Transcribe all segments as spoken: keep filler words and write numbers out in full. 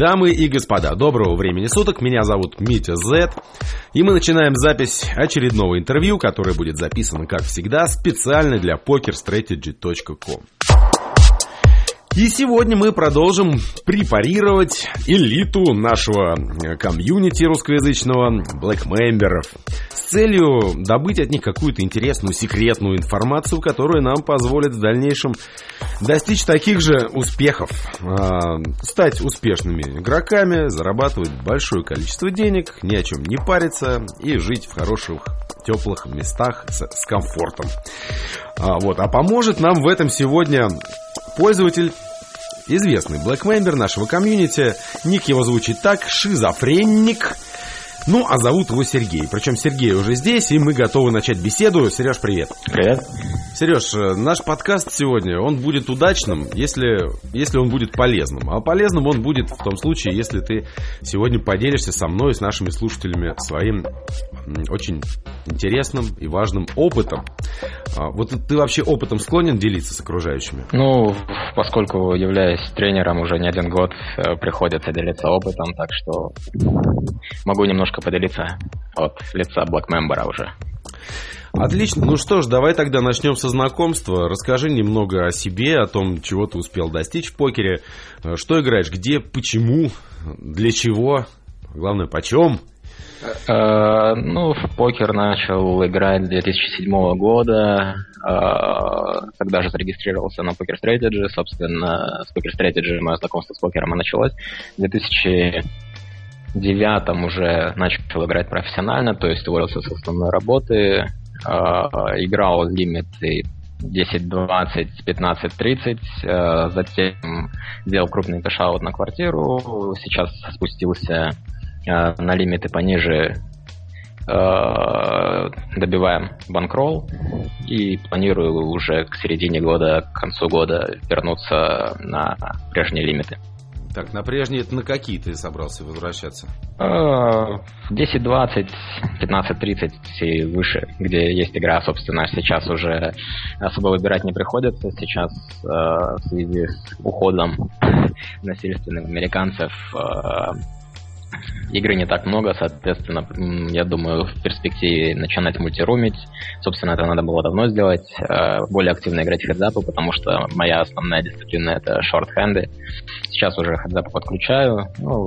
Дамы и господа, доброго времени суток, меня зовут Митя Зет, и мы начинаем запись очередного интервью, которое будет записано, как всегда, специально для покер стратеджи точка ком. И сегодня мы продолжим препарировать элиту нашего комьюнити русскоязычного, блэкмемберов, с целью добыть от них какую-то интересную, секретную информацию, которая нам позволит в дальнейшем достичь таких же успехов, стать успешными игроками, зарабатывать большое количество денег, ни о чем не париться и жить в хороших, теплых местах с, с комфортом. А, вот. а поможет нам в этом сегодня пользователь, известный блэкмембер нашего комьюнити. Ник его звучит так: Шизофренник. Ну, а зовут его Сергей. Причем Сергей уже здесь, и мы готовы начать беседу. Сереж, привет. Привет. Сереж, наш подкаст сегодня, он будет удачным, если, если он будет полезным. А полезным он будет в том случае, если ты сегодня поделишься со мной, с нашими слушателями, своим очень интересным и важным опытом. Вот ты вообще опытом склонен делиться с окружающими? Ну, поскольку являюсь тренером уже не один год, приходится делиться опытом, так что могу немножко поделиться от лица блэкмембера уже. Отлично. Ну что ж, давай тогда начнем со знакомства. Расскажи немного о себе, о том, чего ты успел достичь в покере. Что играешь, где, почему, для чего, главное, почем? Uh, ну, в покер начал играть с две тысячи седьмого года. Uh, тогда же зарегистрировался на Poker Strategy. Собственно, с Poker Strategy мое знакомство с покером и началось. В две тысячи девятом уже начал играть профессионально, то есть уволился с основной работы. Uh, играл лимиты десять двадцать, пятнадцать тридцать. Uh, затем сделал крупный кэш-аут на квартиру. Сейчас спустился на лимиты пониже, добиваем банкролл и планирую уже к середине года, к концу года вернуться на прежние лимиты. Так, на прежние это на какие ты собрался возвращаться? десять двадцать, пятнадцать тридцать и выше, где есть игра, собственно, сейчас уже особо выбирать не приходится. Сейчас в связи с уходом насильственных американцев игры не так много, соответственно, я думаю, в перспективе начинать мультирумить. Собственно, это надо было давно сделать. Более активно играть в хедзапы, потому что моя основная дисциплина — это шорт-хенды. Сейчас уже хедзапы подключаю. Ну,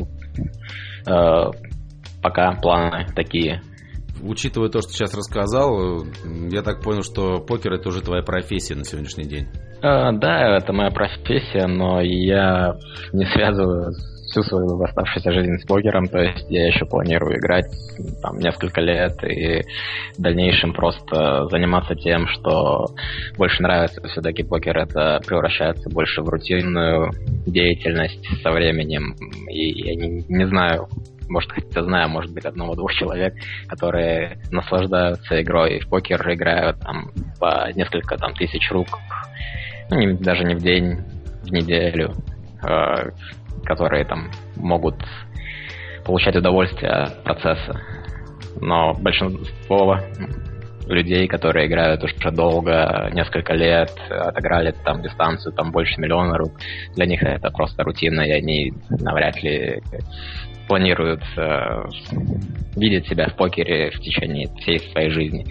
пока планы такие. Учитывая то, что сейчас рассказал, я так понял, что покер — это уже твоя профессия на сегодняшний день. Да, это моя профессия, но я не связываю всю свою оставшуюся жизнь с покером, то есть я еще планирую играть там несколько лет и в дальнейшем просто заниматься тем, что больше нравится. Все-таки покер — это превращается больше в рутинную деятельность со временем, и я не, не знаю, может, хотя знаю, может быть, одного-двух человек, которые наслаждаются игрой в покер, играют там по несколько там тысяч рук, ну, не, даже не в день, в неделю, э, которые там могут получать удовольствие от процесса. Но большинство людей, которые играют уже долго, несколько лет, отыграли там дистанцию там больше миллиона рук, для них это просто рутина, и они навряд ли планируют э, видеть себя в покере в течение всей своей жизни.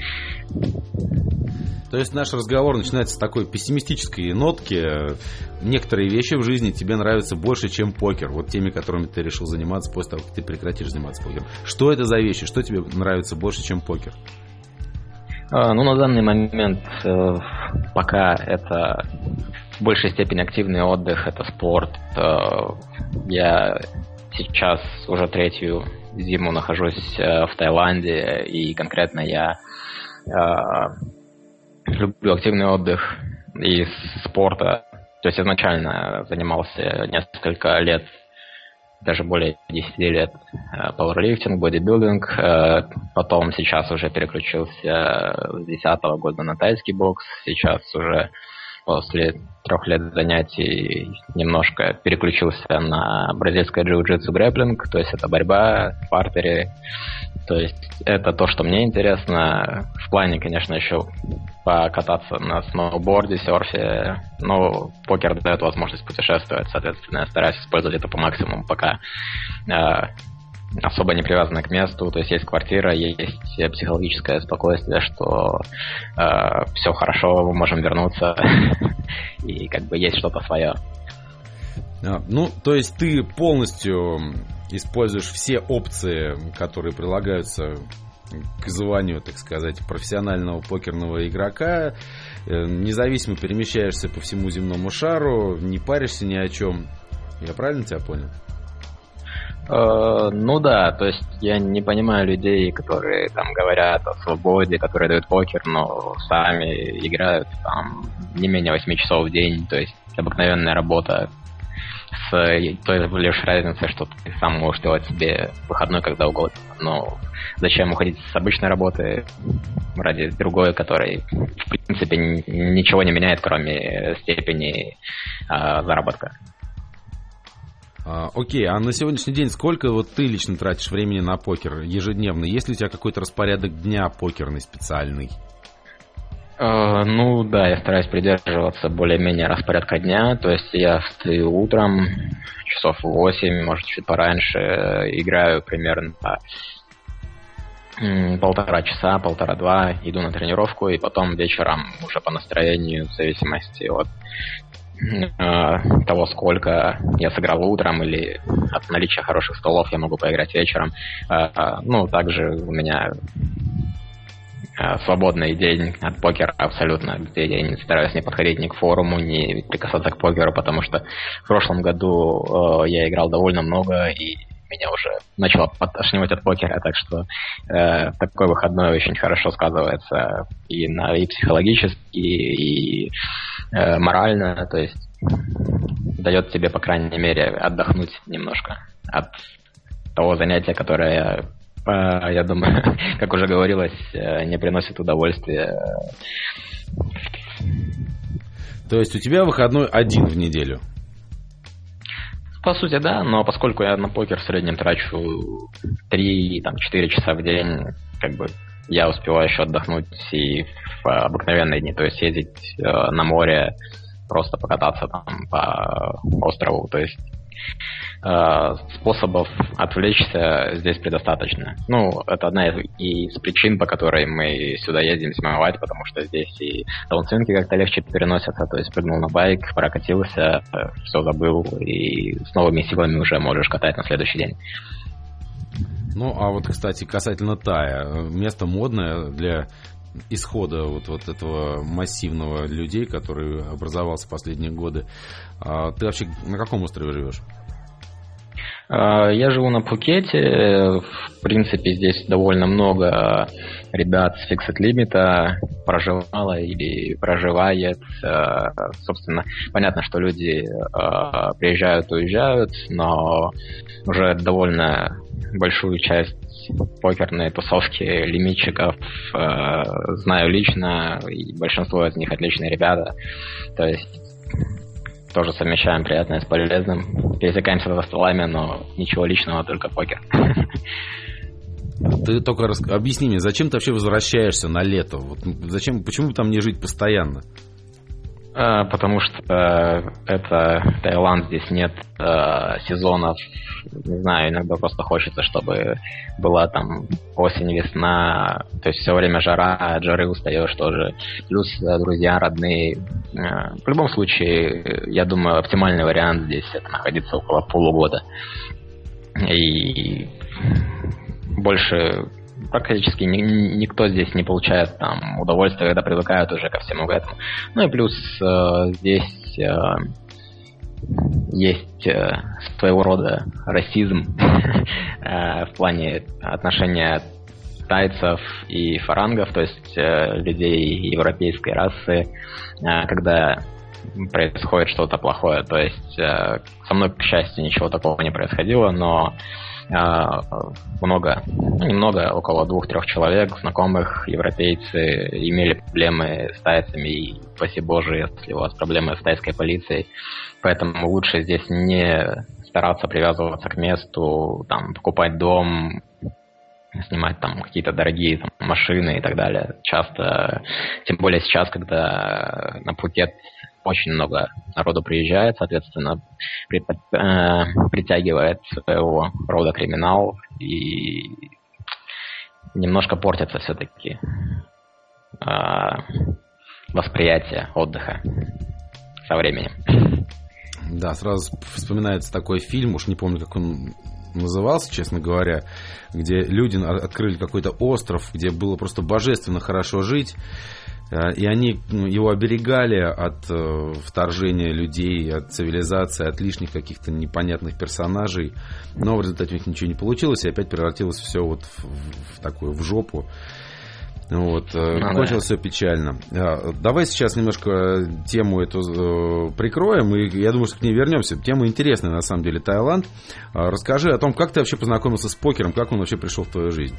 То есть наш разговор начинается с такой пессимистической нотки. Некоторые вещи в жизни тебе нравятся больше, чем покер. Вот теми, которыми ты решил заниматься после того, как ты прекратишь заниматься покером. Что это за вещи? Что тебе нравится больше, чем покер? А, ну, на данный момент э, пока это в большей степени активный отдых, это спорт. Э, я сейчас уже третью зиму нахожусь э, в Таиланде, и конкретно я э, люблю активный отдых и спорта. То есть изначально занимался несколько лет, даже более десяти лет, пауэрлифтинг, бодибилдинг. Потом сейчас уже переключился с две тысячи десятого года на тайский бокс. Сейчас уже после трех лет занятий немножко переключился на бразильское джиу-джитсу грэпплинг, то есть это борьба в партере. То есть это то, что мне интересно. В плане, конечно, еще покататься на сноуборде, серфе. Но покер дает возможность путешествовать, соответственно, я стараюсь использовать это по максимуму, пока э, особо не привязаны к месту. То есть есть квартира, есть психологическое спокойствие, что э, все хорошо, мы можем вернуться, и как бы есть что-то свое. А, ну, то есть ты полностью используешь все опции, которые прилагаются к званию, так сказать, профессионального покерного игрока, независимо перемещаешься по всему земному шару, не паришься ни о чем. Я правильно тебя понял? Uh, ну да, то есть я не понимаю людей, которые там говорят о свободе, которые дают покер, но сами играют там не менее восемь часов в день, то есть обыкновенная работа с той лишь разницей, что ты сам можешь делать себе выходной когда угодно. Но зачем уходить с обычной работы ради другой, которой в принципе ничего не меняет, кроме степени uh, заработка. А, окей, а на сегодняшний день сколько вот ты лично тратишь времени на покер ежедневно? Есть ли у тебя какой-то распорядок дня покерный специальный? Uh, ну да, я стараюсь придерживаться более-менее распорядка дня. То есть я встаю утром, часов в восемь, может чуть пораньше, играю примерно по полтора часа, полтора-два, иду на тренировку, и потом вечером уже по настроению, в зависимости от того, сколько я сыграл утром или от наличия хороших столов, я могу поиграть вечером. Ну, также у меня свободный день от покера абсолютно, где я не стараюсь не подходить ни к форуму, ни прикасаться к покеру, потому что в прошлом году я играл довольно много, и меня уже начало подташнивать от покера, так что э, такой выходной очень хорошо сказывается и, на, и психологически, и э, морально, то есть дает тебе, по крайней мере, отдохнуть немножко от того занятия, которое, э, я думаю, как уже говорилось, э, не приносит удовольствия. То есть у тебя выходной один в неделю? По сути, да, но поскольку я на покер в среднем трачу три-четыре часа в день, как бы я успеваю еще отдохнуть и в обыкновенные дни, то есть ездить э, на море, просто покататься там по острову, то есть э, способов отвлечься здесь предостаточно. Ну, это одна из, из причин, по которой мы сюда ездим зимовать, потому что здесь и даунсвинги как-то легче переносятся, то есть прыгнул на байк, прокатился, все забыл, и с новыми силами уже можешь катать на следующий день. Ну, а вот, кстати, касательно Тая, место модное для исхода вот, вот этого массивного людей, который образовался в последние годы. А ты вообще на каком острове живешь? Я живу на Пхукете. В принципе, здесь довольно много ребят с Fixed Limit проживало или проживает. Собственно, понятно, что люди приезжают, уезжают, но уже довольно большую часть покерной тусовки лимитчиков э, знаю лично, и большинство из них отличные ребята. То есть тоже совмещаем приятное с полезным. Пересекаемся за столами, но ничего личного, только покер. Ты только рас... объясни мне, зачем ты вообще возвращаешься на лето? Вот зачем, почему там не жить постоянно? А, потому что это Таиланд, здесь нет а, сезонов. Не знаю, иногда просто хочется, чтобы была там осень, весна, то есть все время жара, от жары устаешь тоже. Плюс друзья, родные. В любом случае, я думаю, оптимальный вариант здесь это находиться около полугода. И больше практически ни, никто здесь не получает там удовольствия, когда привыкают уже ко всему этому. Ну и плюс э, здесь э, есть э, своего рода расизм э, в плане отношения тайцев и фарангов, то есть э, людей европейской расы, э, когда происходит что-то плохое. То есть э, со мной, к счастью, ничего такого не происходило, но э, много, ну, немного, около двух-трех человек, знакомых, европейцы, имели проблемы с тайцами, и, спаси Боже, если у вас проблемы с тайской полицией. Поэтому лучше здесь не стараться привязываться к месту, там, покупать дом, снимать там какие-то дорогие там, машины и так далее. Часто, тем более сейчас, когда на Пхукет очень много народу приезжает, соответственно, предпо- э, притягивает своего рода криминал, и немножко портится все-таки э, восприятие отдыха со временем. Да, сразу вспоминается такой фильм, уж не помню, как он назывался, честно говоря, где люди открыли какой-то остров, где было просто божественно хорошо жить, и они его оберегали от вторжения людей, от цивилизации, от лишних каких-то непонятных персонажей, но в результате у них ничего не получилось, и опять превратилось все вот в, в такую, в жопу. Вот, ну, кончилось да. Все печально. Давай сейчас немножко тему эту э, прикроем, и я думаю, что к ней вернемся. Тема интересная, на самом деле, Таиланд. Расскажи о том, как ты вообще познакомился с покером, как он вообще пришел в твою жизнь.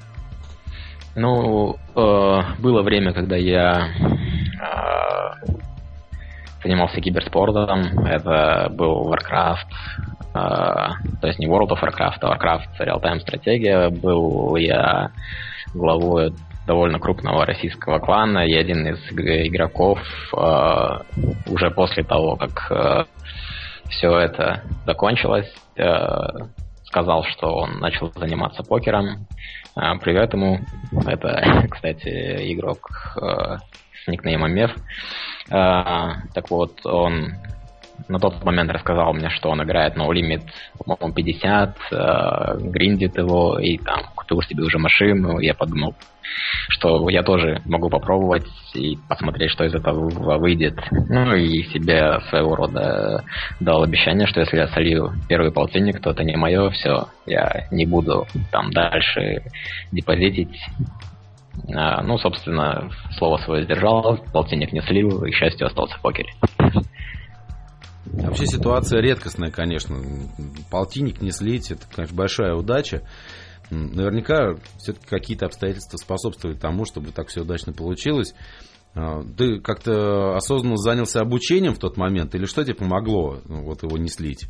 Ну, э, было время, когда я э, занимался киберспортом. Это был Warcraft, э, то есть не World of Warcraft, а Warcraft Real-Time стратегия. Был я главой довольно крупного российского клана, и один из игроков э, уже после того, как э, все это закончилось, э, сказал, что он начал заниматься покером. Э, привет ему. Это, кстати, игрок э, с никнеймом Меф. Э, так вот, он на тот момент рассказал мне, что он играет No Limit, по-моему, пятьдесят, э, гриндит его, и там купил себе уже машину. Я подумал, что я тоже могу попробовать и посмотреть, что из этого выйдет. Ну и себе своего рода дал обещание, что если я солью первый полтинник, то это не мое, все, я не буду там дальше депозитить. А, ну, собственно, слово свое сдержал, полтинник не слил, и, к счастью, остался в покере. Вообще ситуация редкостная, конечно. Полтинник не слить, это, конечно, большая удача. Наверняка все-таки какие-то обстоятельства способствовали тому, чтобы так все удачно получилось. Ты как-то осознанно занялся обучением в тот момент, или что тебе помогло вот его не слить?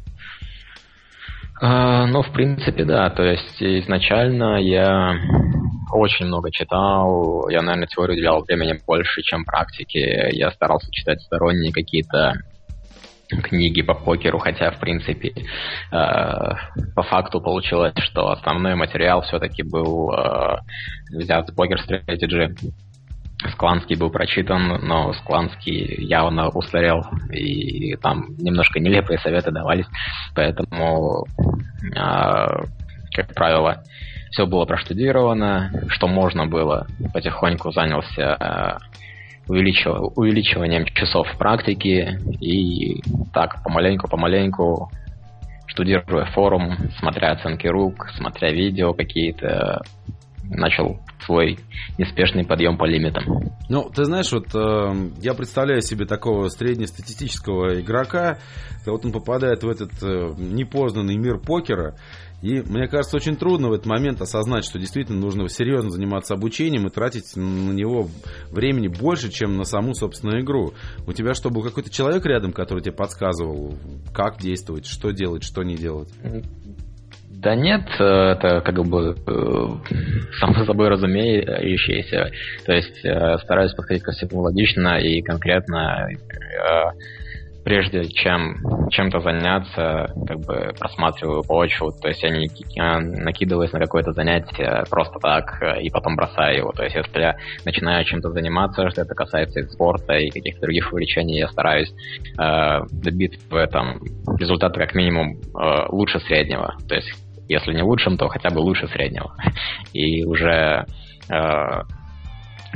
А, ну, в принципе, да. То есть изначально я очень много читал. Я, наверное, теории уделял времени больше, чем практике. Я старался читать сторонние какие-то книги по покеру, хотя, в принципе, э, по факту получилось, что основной материал все-таки был э, взят с Poker Strategy. Скланский был прочитан, но Скланский явно устарел, и там немножко нелепые советы давались, поэтому, э, как правило, все было проштудировано, что можно было, потихоньку занялся э, Увеличив... увеличиванием часов практики, и так помаленьку-помаленьку, штудируя форум, смотря оценки рук, смотря видео какие-то, начал свой неспешный подъем по лимитам. Ну, ты знаешь, вот э, я представляю себе такого среднестатистического игрока, вот он попадает в этот э, непознанный мир покера, и мне кажется, очень трудно в этот момент осознать, что действительно нужно серьезно заниматься обучением и тратить на него времени больше, чем на саму, собственную игру. У тебя что, был какой-то человек рядом, который тебе подсказывал, как действовать, что делать, что не делать? Да нет, это как бы само собой разумеющееся. То есть стараюсь подходить ко всему логично и конкретно. Прежде чем чем-то заняться, как бы просматриваю почву, то есть я не накидываюсь на какое-то занятие просто так и потом бросаю его. То есть если я начинаю чем-то заниматься, что это касается и спорта, и каких-то других увлечений, я стараюсь э, добиться в этом результата как минимум э, лучше среднего. То есть если не лучшим, то хотя бы лучше среднего. И уже э,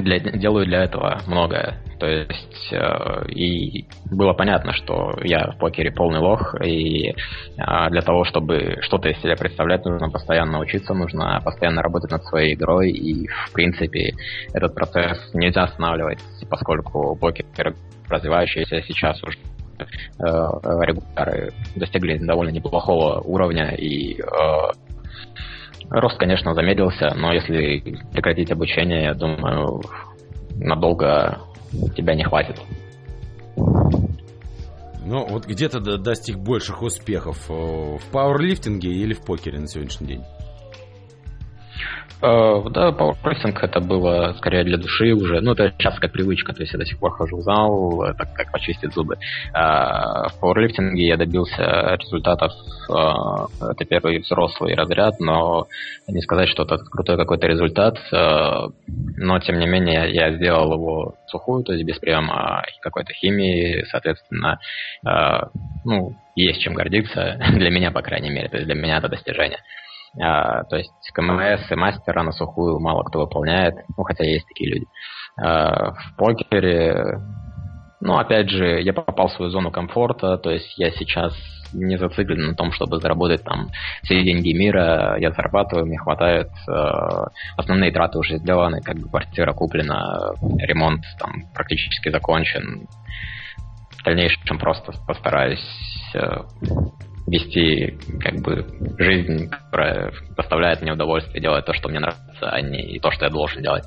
для, делаю для этого многое. То есть э, и было понятно, что я в покере полный лох, и э, для того, чтобы что-то из себя представлять, нужно постоянно учиться, нужно постоянно работать над своей игрой, и в принципе этот процесс нельзя останавливать, поскольку покер развивающийся сейчас уже э, регуляры достигли довольно неплохого уровня, и э, рост, конечно, замедлился, но если прекратить обучение, я думаю, надолго тебя не хватит. Ну, вот где ты достиг больших успехов? В пауэрлифтинге или в покере на сегодняшний день? Uh, да, пауэрлифтинг это было скорее для души уже. Ну, это сейчас как привычка, то есть я до сих пор хожу в зал, так как почистить зубы. Uh, в пауэрлифтинге я добился результатов, uh, это первый взрослый разряд, но не сказать, что это крутой какой-то результат, uh, но тем не менее я сделал его сухую, то есть без приема какой-то химии, соответственно, uh, ну, есть чем гордиться, для меня, по крайней мере, то есть для меня это достижение. Uh, то есть КМС и мастера на сухую мало кто выполняет, ну хотя есть такие люди. Uh, в покере, ну опять же, я попал в свою зону комфорта, то есть я сейчас не зациклен на том, чтобы заработать там все деньги мира, я зарабатываю, мне хватает, uh, основные траты уже сделаны, как бы квартира куплена, ремонт там практически закончен. В дальнейшем просто постараюсь uh, вести как бы жизнь, которая доставляет мне удовольствие, делать то, что мне нравится, а не то, что я должен делать.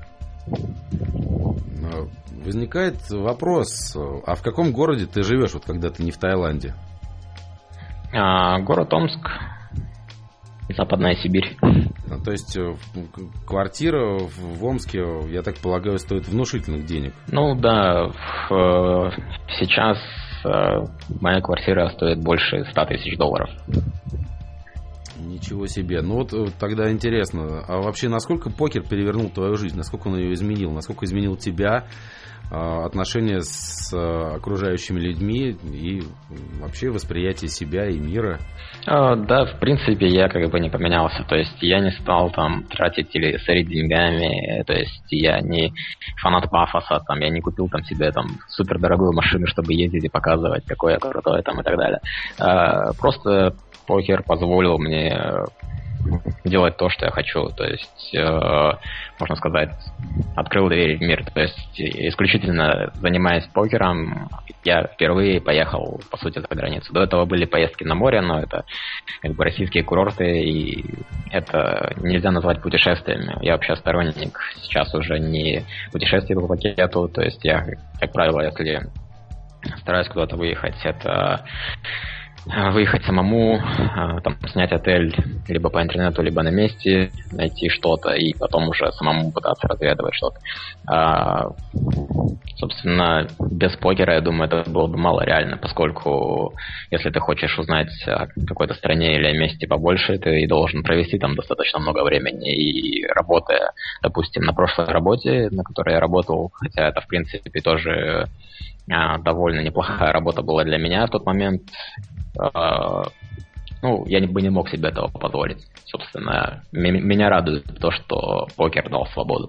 Возникает вопрос, а в каком городе ты живешь, вот когда ты не в Таиланде? А, город Омск, Западная Сибирь. То есть квартира в Омске, я так полагаю, стоит внушительных денег. Ну да, в, сейчас моя квартира стоит больше ста тысяч долларов. Ничего себе. Ну вот тогда интересно, а вообще насколько покер перевернул твою жизнь? Насколько он ее изменил? Насколько изменил тебя, отношения с окружающими людьми и вообще восприятие себя и мира? А, да, в принципе, я как бы не поменялся. То есть я не стал там тратить или сорить деньгами. То есть я не фанат пафоса, там, я не купил там себе там супердорогую машину, чтобы ездить и показывать, какой я крутой там и так далее. А, просто покер позволил мне делать то, что я хочу, то есть, э, можно сказать, открыл двери в мир, то есть исключительно занимаясь покером, я впервые поехал, по сути, за границу. До этого были поездки на море, но это как бы российские курорты, и это нельзя назвать путешествиями. Я вообще сторонник сейчас уже не путешествий по пакету, то есть я, как правило, если стараюсь куда-то выехать, это выехать самому, там, снять отель либо по интернету, либо на месте, найти что-то и потом уже самому пытаться разведывать что-то. А, собственно, без покера, я думаю, это было бы мало реально, поскольку если ты хочешь узнать о какой-то стране или о месте побольше, ты должен провести там достаточно много времени. И работая, допустим, на прошлой работе, на которой я работал, хотя это, в принципе, тоже а, довольно неплохая работа была для меня в тот момент, Uh, ну, я бы не мог себе этого позволить. Собственно, м- меня радует то, что покер дал свободу.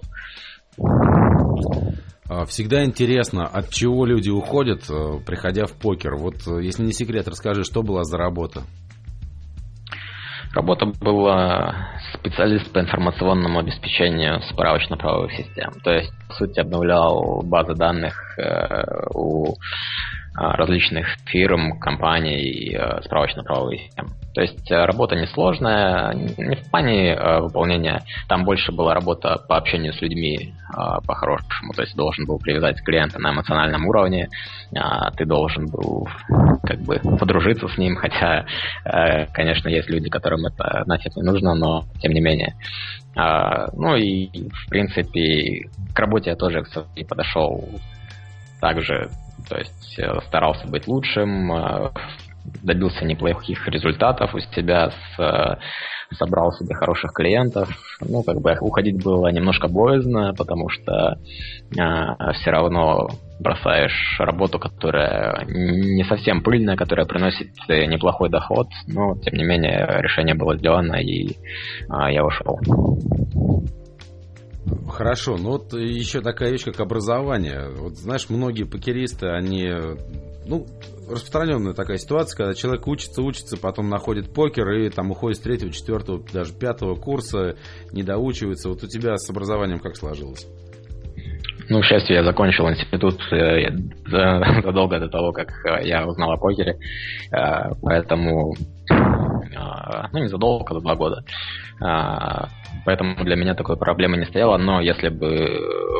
Всегда интересно, от чего люди уходят, приходя в покер. Вот, если не секрет, расскажи, что была за работа? Работа была специалист по информационному обеспечению справочно-правовых систем. То есть, по сути, обновлял базы данных э, у различных фирм, компаний, справочно-правовых систем. То есть работа несложная, не в плане выполнения, там больше была работа по общению с людьми по-хорошему, то есть должен был привязать клиента на эмоциональном уровне, ты должен был как бы подружиться с ним, хотя, конечно, есть люди, которым это нафиг не нужно, но тем не менее. Ну и, в принципе, к работе я тоже, кстати, подошел также. То есть старался быть лучшим, добился неплохих результатов у себя, собрал себе хороших клиентов. Ну, как бы уходить было немножко боязно, потому что э, все равно бросаешь работу, которая не совсем пыльная, которая приносит неплохой доход, но, тем не менее, решение было сделано, и э, я ушел. Хорошо, ну вот еще такая вещь, как образование. Вот знаешь, многие покеристы, они, ну, распространенная такая ситуация, когда человек учится, учится, потом находит покер и там уходит с третьего, четвертого, даже пятого курса, не доучивается. Вот у тебя с образованием как сложилось? Ну, к счастью, я закончил институт э, задолго до того, как я узнал о покере, э, поэтому, э, ну, не задолго, до два года. Э, поэтому для меня такой проблемы не стояло, но если бы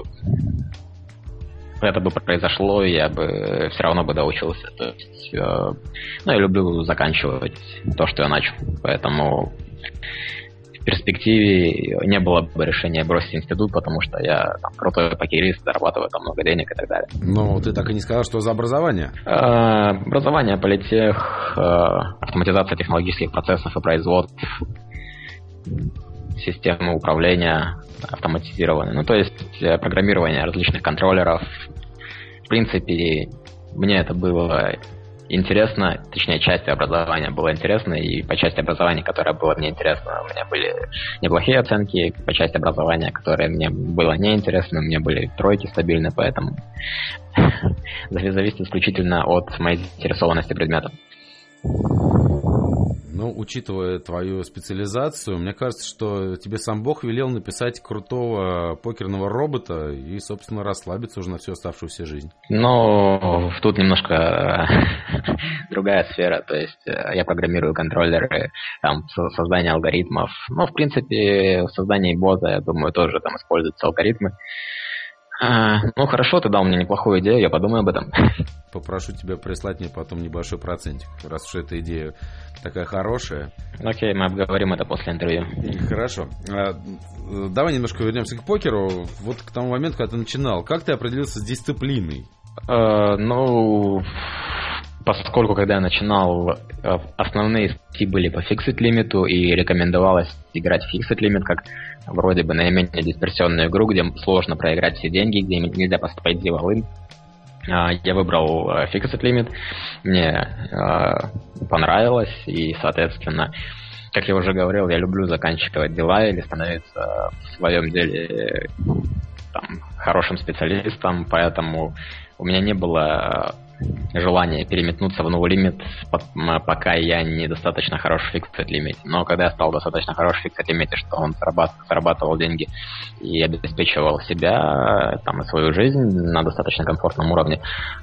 это бы произошло, я бы все равно бы доучился. То есть, э, ну, я люблю заканчивать то, что я начал, поэтому в перспективе не было бы решения бросить институт, потому что я там крутой покерист, зарабатываю там много денег и так далее. Но ты так и не сказал, что за образование? Э, образование, политех, э, автоматизация технологических процессов и производств, системы управления автоматизированные. Ну, то есть программирование различных контроллеров. В принципе, мне это было интересно, точнее, часть образования была интересна, и по части образования, которое было мне интересно, у меня были неплохие оценки, по части образования, которое мне было неинтересно, у меня были тройки стабильны, поэтому зависит исключительно от моей заинтересованности предметом. Ну, учитывая твою специализацию, мне кажется, что тебе сам Бог велел написать крутого покерного робота и, собственно, расслабиться уже на всю оставшуюся жизнь. Ну, тут немножко другая сфера, то есть я программирую контроллеры, там, создание алгоритмов. Ну, в принципе, в создании бота, я думаю, тоже там используются алгоритмы. А, ну, хорошо, ты дал мне неплохую идею, я подумаю об этом. Попрошу тебя прислать мне потом небольшой процентик, раз уж эта идея такая хорошая. Окей, мы обговорим это после интервью. Хорошо. А, давай немножко вернемся к покеру. Вот к тому моменту, когда ты начинал, как ты определился с дисциплиной? А, ну, поскольку, когда я начинал, основные статьи были по фиксит лимиту, и рекомендовалось играть в фиксит лимит как вроде бы наименее дисперсионную игру, где сложно проиграть все деньги, где нельзя поставить дивалын. Я выбрал фиксит лимит, мне понравилось, и, соответственно, как я уже говорил, я люблю заканчивать дела или становиться в своем деле там, хорошим специалистом, поэтому у меня не было желание переметнуться в новый лимит, пока я недостаточно хорош в фиксит лимите. Но когда я стал достаточно хорош в фиксит лимите, что он зарабатывал деньги и обеспечивал себя там, и свою жизнь на достаточно комфортном уровне,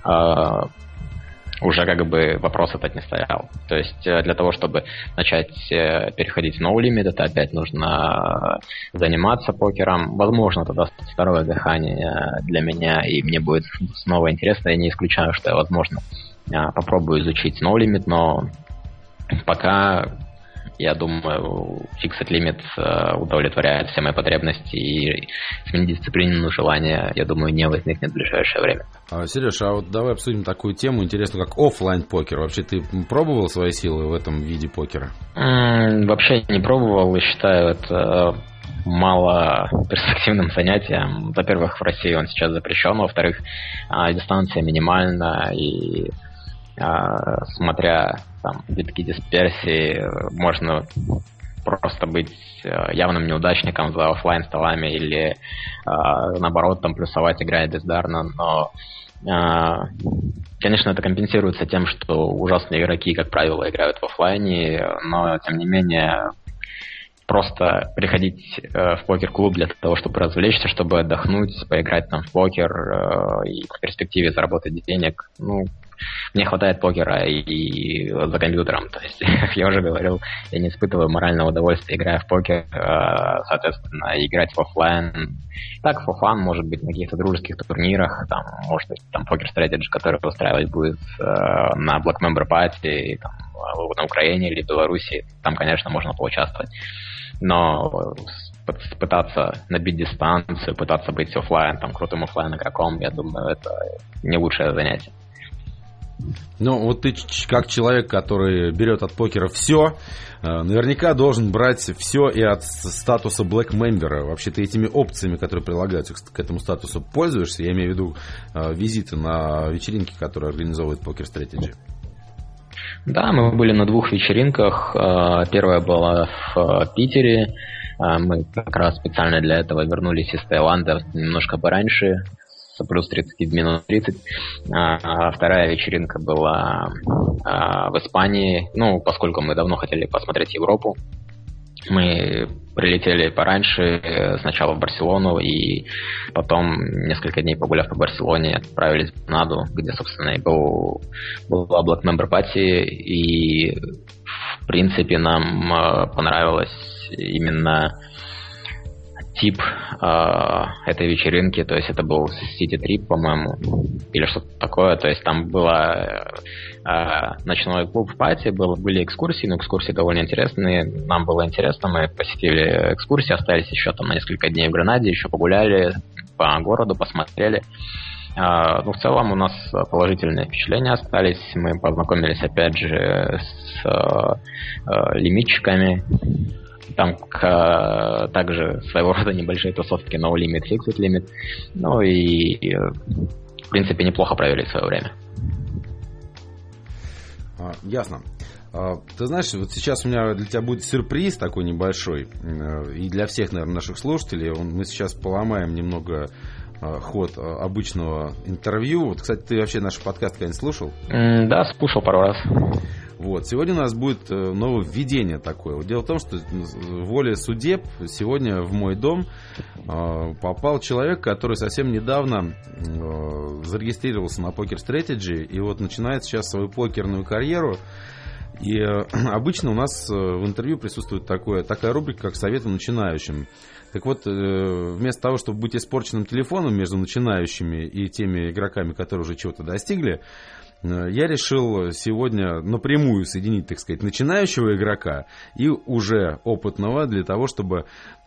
уже как бы вопрос этот не стоял. То есть для того, чтобы начать переходить в новый лимит, это опять нужно заниматься покером. Возможно, это даст второе дыхание для меня, и мне будет снова интересно. Я не исключаю, что я, возможно, попробую изучить новый лимит, но пока, я думаю, фиксит лимит удовлетворяет все мои потребности, и сменить дисциплину желания, я думаю, не возникнет в ближайшее время. А, Сереж, а вот давай обсудим такую тему интересную, как офлайн покер. Вообще ты пробовал свои силы в этом виде покера? М-м, вообще не пробовал и считаю это мало перспективным занятием. Во-первых, в России он сейчас запрещен, во-вторых, дистанция минимальна, и смотря там витки дисперсии, можно просто быть явным неудачником за офлайн столами или наоборот там плюсовать, играя бездарно, но конечно, это компенсируется тем, что ужасные игроки, как правило, играют в офлайне, но тем не менее просто приходить э, в покер-клуб для того, чтобы развлечься, чтобы отдохнуть, поиграть там в покер э, и в перспективе заработать денег. Ну, мне хватает покера и, и за компьютером. То есть, как я уже говорил, я не испытываю морального удовольствия, играя в покер. Э, соответственно, играть в офлайн. Так, for fun, может быть, на каких-то дружеских турнирах, там, может быть, там покер стратеджи, который устраивать будет э, на Black Member Party, там, на Украине или Беларуси. Там, конечно, можно поучаствовать. Но пытаться набить дистанцию, пытаться быть офлайн, там, крутым офлайн игроком, я думаю, это не лучшее занятие. Ну, вот ты как человек, который берет от покера все, наверняка должен брать все и от статуса Black Member. Вообще ты этими опциями, которые прилагаются к этому статусу, пользуешься? Я имею в виду визиты на вечеринки, которые организовывает Poker Strategy. Да, мы были на двух вечеринках. Первая была в Питере, Мы как раз специально для этого вернулись из Таиланда немножко пораньше, плюс тридцать, минус тридцать. А вторая вечеринка была в Испании. Ну, поскольку мы давно хотели посмотреть Европу, мы прилетели пораньше, сначала в Барселону, и потом, несколько дней погуляв по Барселоне, отправились в Гранаду, где, собственно, и был, была Black Member Party, и, в принципе, нам понравилось именно тип э, этой вечеринки, то есть это был City Trip, по-моему, или что-то такое, то есть там было э, ночной клуб в пати, был, были экскурсии, но экскурсии довольно интересные, нам было интересно, мы посетили экскурсии, остались еще там на несколько дней в Гранаде, еще погуляли по городу, посмотрели. Э, ну, в целом у нас положительные впечатления остались, мы познакомились опять же с э, лимитчиками. Там к, также своего рода небольшие тусовки No Limit, Fixed Limit. Ну и, и в принципе, неплохо провели свое время. А, ясно. А, ты знаешь, вот сейчас у меня для тебя будет сюрприз такой небольшой. И для всех, наверное, наших слушателей. Мы сейчас поломаем немного ход обычного интервью. Вот, кстати, ты вообще наш подкаст когда-нибудь слушал? Mm, да, слушал пару раз. Вот. Сегодня у нас будет нововведение такое. Вот дело в том, что волей судеб сегодня в мой дом попал человек, который совсем недавно зарегистрировался на Poker Strategy и вот начинает сейчас свою покерную карьеру. И обычно у нас в интервью присутствует такое, такая рубрика, как «Советы начинающим». Так вот, вместо того, чтобы быть испорченным телефоном между начинающими и теми игроками, которые уже чего-то достигли, я решил сегодня напрямую соединить, так сказать, начинающего игрока и уже опытного, для того, чтобы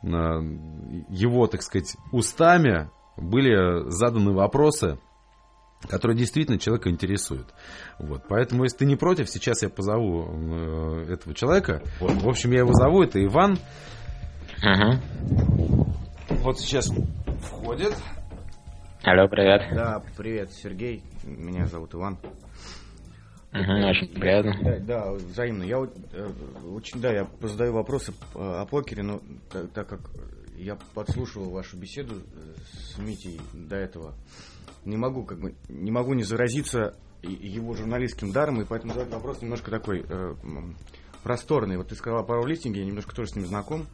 его, так сказать, устами были заданы вопросы, которые действительно человека интересуют. Вот. Поэтому, если ты не против, сейчас я позову этого человека. Вот. В общем, я его зову, это Иван. Ага. Вот сейчас входит. Алло, привет. Да, привет, Сергей. Меня зовут Иван. Угу, очень приятно. Да, да, взаимно. Я э, очень, да, я задаю вопросы о покере, но так, так как я подслушивал вашу беседу с Митей до этого, не могу как бы не могу не заразиться его журналистским даром, и поэтому задать вопрос немножко такой э, просторный. Вот ты сказал о пауэрлифтинге, я немножко тоже с ним знаком.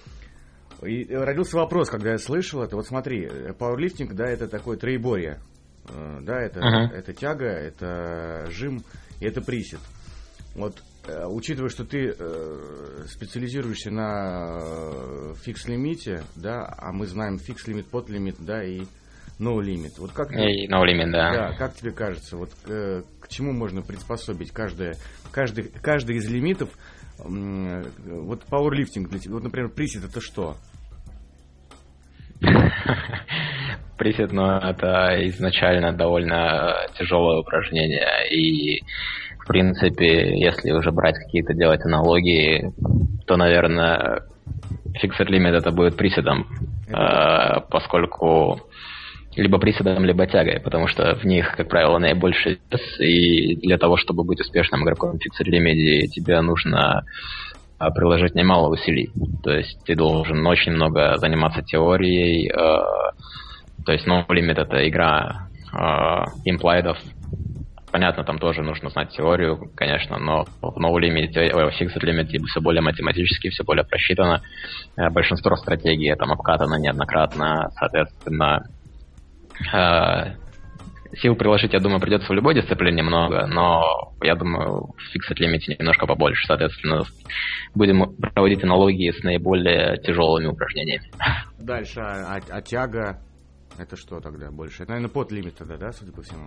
И родился вопрос, когда я слышал это. Вот смотри, пауэрлифтинг, да, это такое троеборье. Э, да, это, uh-huh. это тяга, это жим и это присед. Вот, э, учитывая, что ты э, специализируешься на э, фикс-лимите, да, а мы знаем фикс-лимит, под-лимит, да, и no-лимит. Вот как и no-лимит, да. Да, как тебе кажется, вот э, к чему можно приспособить каждое, каждый, каждый из лимитов? Э, вот пауэрлифтинг для тебя, вот, например, присед это что? Присед, ну, это изначально довольно тяжелое упражнение, и, в принципе, если уже брать какие-то, делать аналогии, то, наверное, fixed limit это будет приседом, э, поскольку либо приседом, либо тягой, потому что в них, как правило, наибольший вес, и для того, чтобы быть успешным игроком в fixed limit, тебе нужно приложить немало усилий. То есть ты должен очень много заниматься теорией. Э, то есть no limit это игра э, имплайдов. Понятно, там тоже нужно знать теорию, конечно, но в no limit, в fixed limit все более математически, все более просчитано. Э, большинство стратегий там обкатано неоднократно, соответственно. Э, Сил приложить, я думаю, придется в любой дисциплине много, но я думаю, в fixed limit немножко побольше. Соответственно, будем проводить аналогии с наиболее тяжелыми упражнениями. Дальше, а, а тяга, это что тогда больше? Это, наверное, под лимит тогда, да, судя по всему?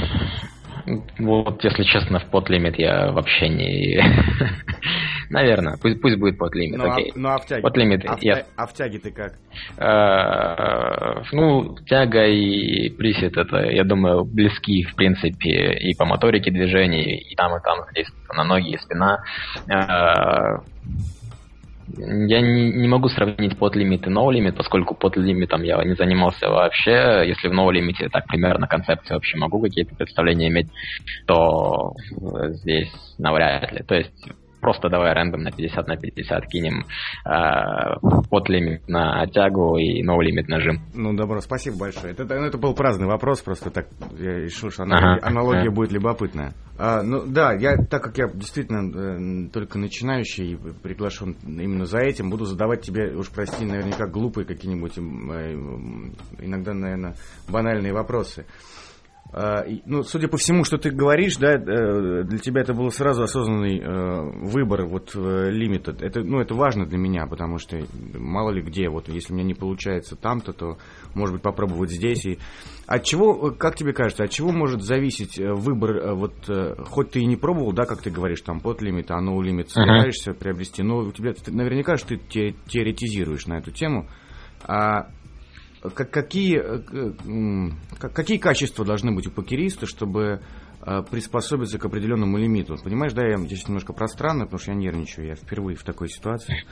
Вот, если честно, в под лимит я вообще не... Наверное, пусть, пусть будет под лимит, ну, окей. А, ну, а в тяге? Под лимит, а, в, я... а в тяге ты как? Uh, ну, тяга и присед, это, я думаю, близки, в принципе, и по моторике движений, и там, и там, задействованы на ноги и спина. Uh, я не, не могу сравнить под-лимит и no-лимит, поскольку под-лимитом я не занимался вообще. Если в no-лимите так примерно концепции вообще могу какие-то представления иметь, то здесь навряд ли. То есть просто давай рандом на пятьдесят на пятьдесят кинем э, под-лимит на тягу и ноу-лимит нажим. Ну, добро, спасибо большое. Это, это был праздный вопрос, просто так я решил, что аналогия, ага, аналогия ага. будет любопытная. А, ну, да, я, так как я действительно э, только начинающий и приглашен именно за этим, буду задавать тебе, уж прости, наверняка глупые какие-нибудь, э, иногда, наверное, банальные вопросы. Ну, судя по всему, что ты говоришь, да, для тебя это был сразу осознанный выбор вот лимита. Это, ну, это важно для меня, потому что мало ли где, вот если у меня не получается там-то, то, может быть, попробовать здесь. И от чего, как тебе кажется, от чего может зависеть выбор, вот, хоть ты и не пробовал, да, как ты говоришь, там, под лимит, а ноу лимит собираешься uh-huh. приобрести, но у тебя, наверняка, что ты теоретизируешь на эту тему, а Какие, какие качества должны быть у покериста, чтобы приспособиться к определенному лимиту? Понимаешь, да, я здесь немножко пространно, потому что я нервничаю, я впервые в такой ситуации.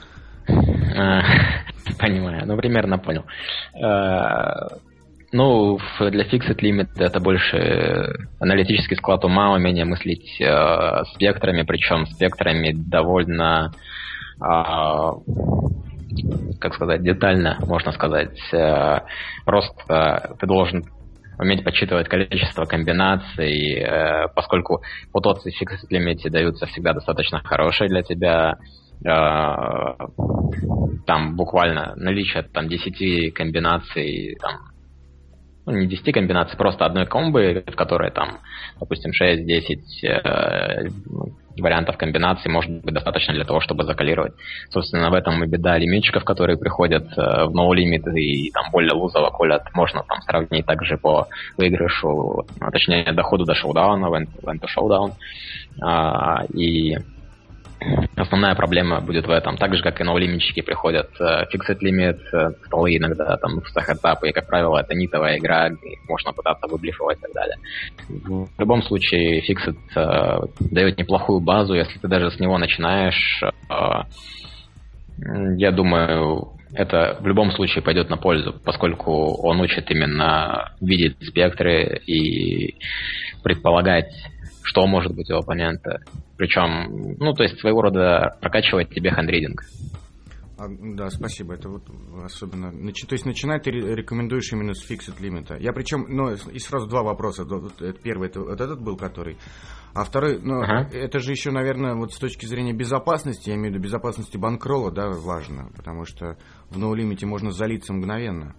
Понимаю, ну примерно понял. Ну, для Fixed Limit это больше аналитический склад ума, умение мыслить спектрами, причем спектрами довольно... как сказать, детально, можно сказать. Просто ты должен уметь подсчитывать количество комбинаций, поскольку путоцы в Fixed Limit даются всегда достаточно хорошие для тебя. Там буквально наличие там, десять комбинаций, там, ну, не десять комбинаций, просто одной комбы, в которой там, допустим, шесть-десять э, вариантов комбинаций может быть достаточно для того, чтобы закалировать. Собственно, в этом и беда лимитчиков, которые приходят э, в ноу-лимит и там более лузово колят. Можно там сравнить также по выигрышу, а, точнее, доходу до шоудауна, win to showdown. А, и основная проблема будет в этом. Так же, как и ноу-лимитчики приходят uh, Fixed Limit, uh, столы иногда там в сахатапы, и, как правило, это нитовая игра, и можно пытаться выблифовать и так далее. В любом случае, Fixed uh, дает неплохую базу, если ты даже с него начинаешь. Uh, я думаю, это в любом случае пойдет на пользу, поскольку он учит именно видеть спектры и предполагать, что может быть у оппонента. Причем, ну, то есть, своего рода прокачивать тебе хендридинг. А, да, спасибо. Это вот особенно... То есть, начинать ты рекомендуешь именно с Fixed Limit. Я причем... Ну, и сразу два вопроса. Первый, это вот этот был, который... А второй, ну, ага. это же еще, наверное, вот с точки зрения безопасности, я имею в виду безопасности банкролла, да, важно. Потому что в ноу-лимите можно залиться мгновенно.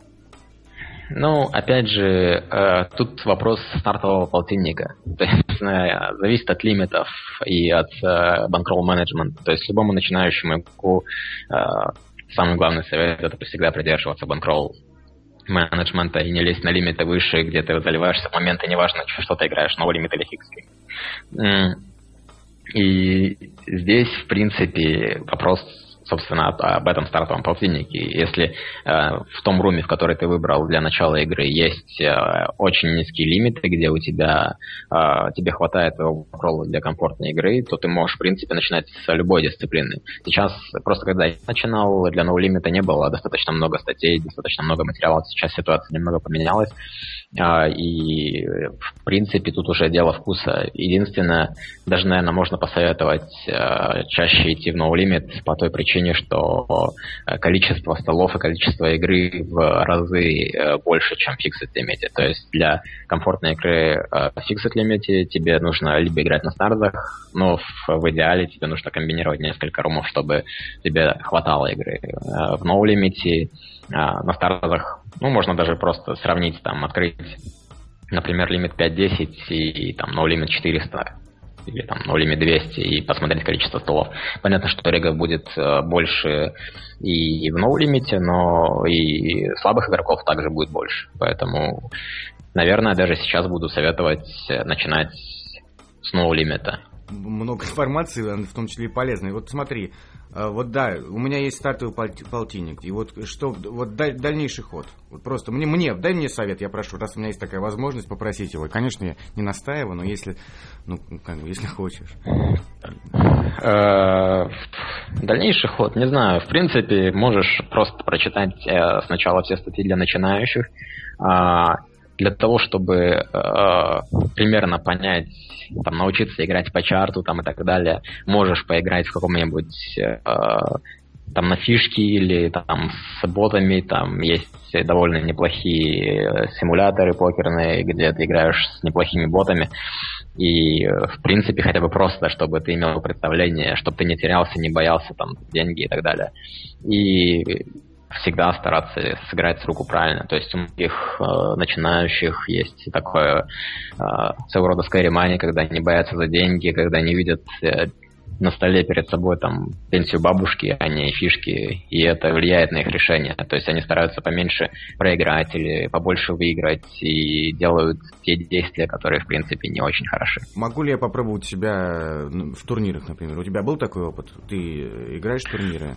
Ну, опять же, э, тут вопрос стартового полтинника. То есть, э, зависит от лимитов и от э, банкролл-менеджмента. То есть, любому начинающему игроку э, самый главный совет – это всегда придерживаться банкролл-менеджмента и не лезть на лимиты выше, где ты заливаешься в моменты, неважно, что ты играешь, ноу-лимит или фикс. И здесь, в принципе, вопрос... собственно, об этом стартовом полтиннике. Если э, в том руме, в который ты выбрал для начала игры, есть э, очень низкие лимиты, где у тебя э, тебе хватает твоего банкролла для комфортной игры, то ты можешь, в принципе, начинать с любой дисциплины. Сейчас, просто когда я начинал, для ноу-лимита не было достаточно много статей, достаточно много материалов. Сейчас ситуация немного поменялась. Э, и, в принципе, тут уже дело вкуса. Единственное, даже, наверное, можно посоветовать э, чаще идти в ноу-лимит по той причине, что количество столов и количество игры в разы больше, чем в Fixed Limit. То есть для комфортной игры в Fixed Limit тебе нужно либо играть на стартах, но в идеале тебе нужно комбинировать несколько румов, чтобы тебе хватало игры. В No Limit на стартах, ну, можно даже просто сравнить, там, открыть, например, лимит пять-десять и, и там No Limit четыреста. Или там No Limit двести и посмотреть количество столов. Понятно, что регов будет э, больше и в No Limit, но и слабых игроков также будет больше. Поэтому, наверное, даже сейчас буду советовать начинать с No Limit. Много информации, в том числе и полезной. Вот смотри, вот да, у меня есть стартовый полтинник, и вот что, вот дальнейший ход. Вот просто мне, мне, дай мне совет, я прошу, раз у меня есть такая возможность, попросить его. Конечно, я не настаиваю, но если, ну, как бы, если хочешь. Дальнейший ход, не знаю, в принципе, можешь просто прочитать сначала все статьи для начинающих, для того, чтобы э, примерно понять, там, научиться играть по чарту там, и так далее, можешь поиграть в каком-нибудь э, там на фишки или там с ботами, там есть довольно неплохие симуляторы покерные, где ты играешь с неплохими ботами. И, в принципе, хотя бы просто, чтобы ты имел представление, чтобы ты не терялся, не боялся там деньги и так далее. И всегда стараться сыграть с руку правильно. То есть у многих э, начинающих есть такое э, своего рода scary money, когда они боятся за деньги, когда они видят э, на столе перед собой там пенсию бабушки, а не фишки, и это влияет на их решение. То есть они стараются поменьше проиграть или побольше выиграть и делают те действия, которые, в принципе, не очень хороши. Могу ли я попробовать себя в турнирах, например? У тебя был такой опыт? Ты играешь в турниры?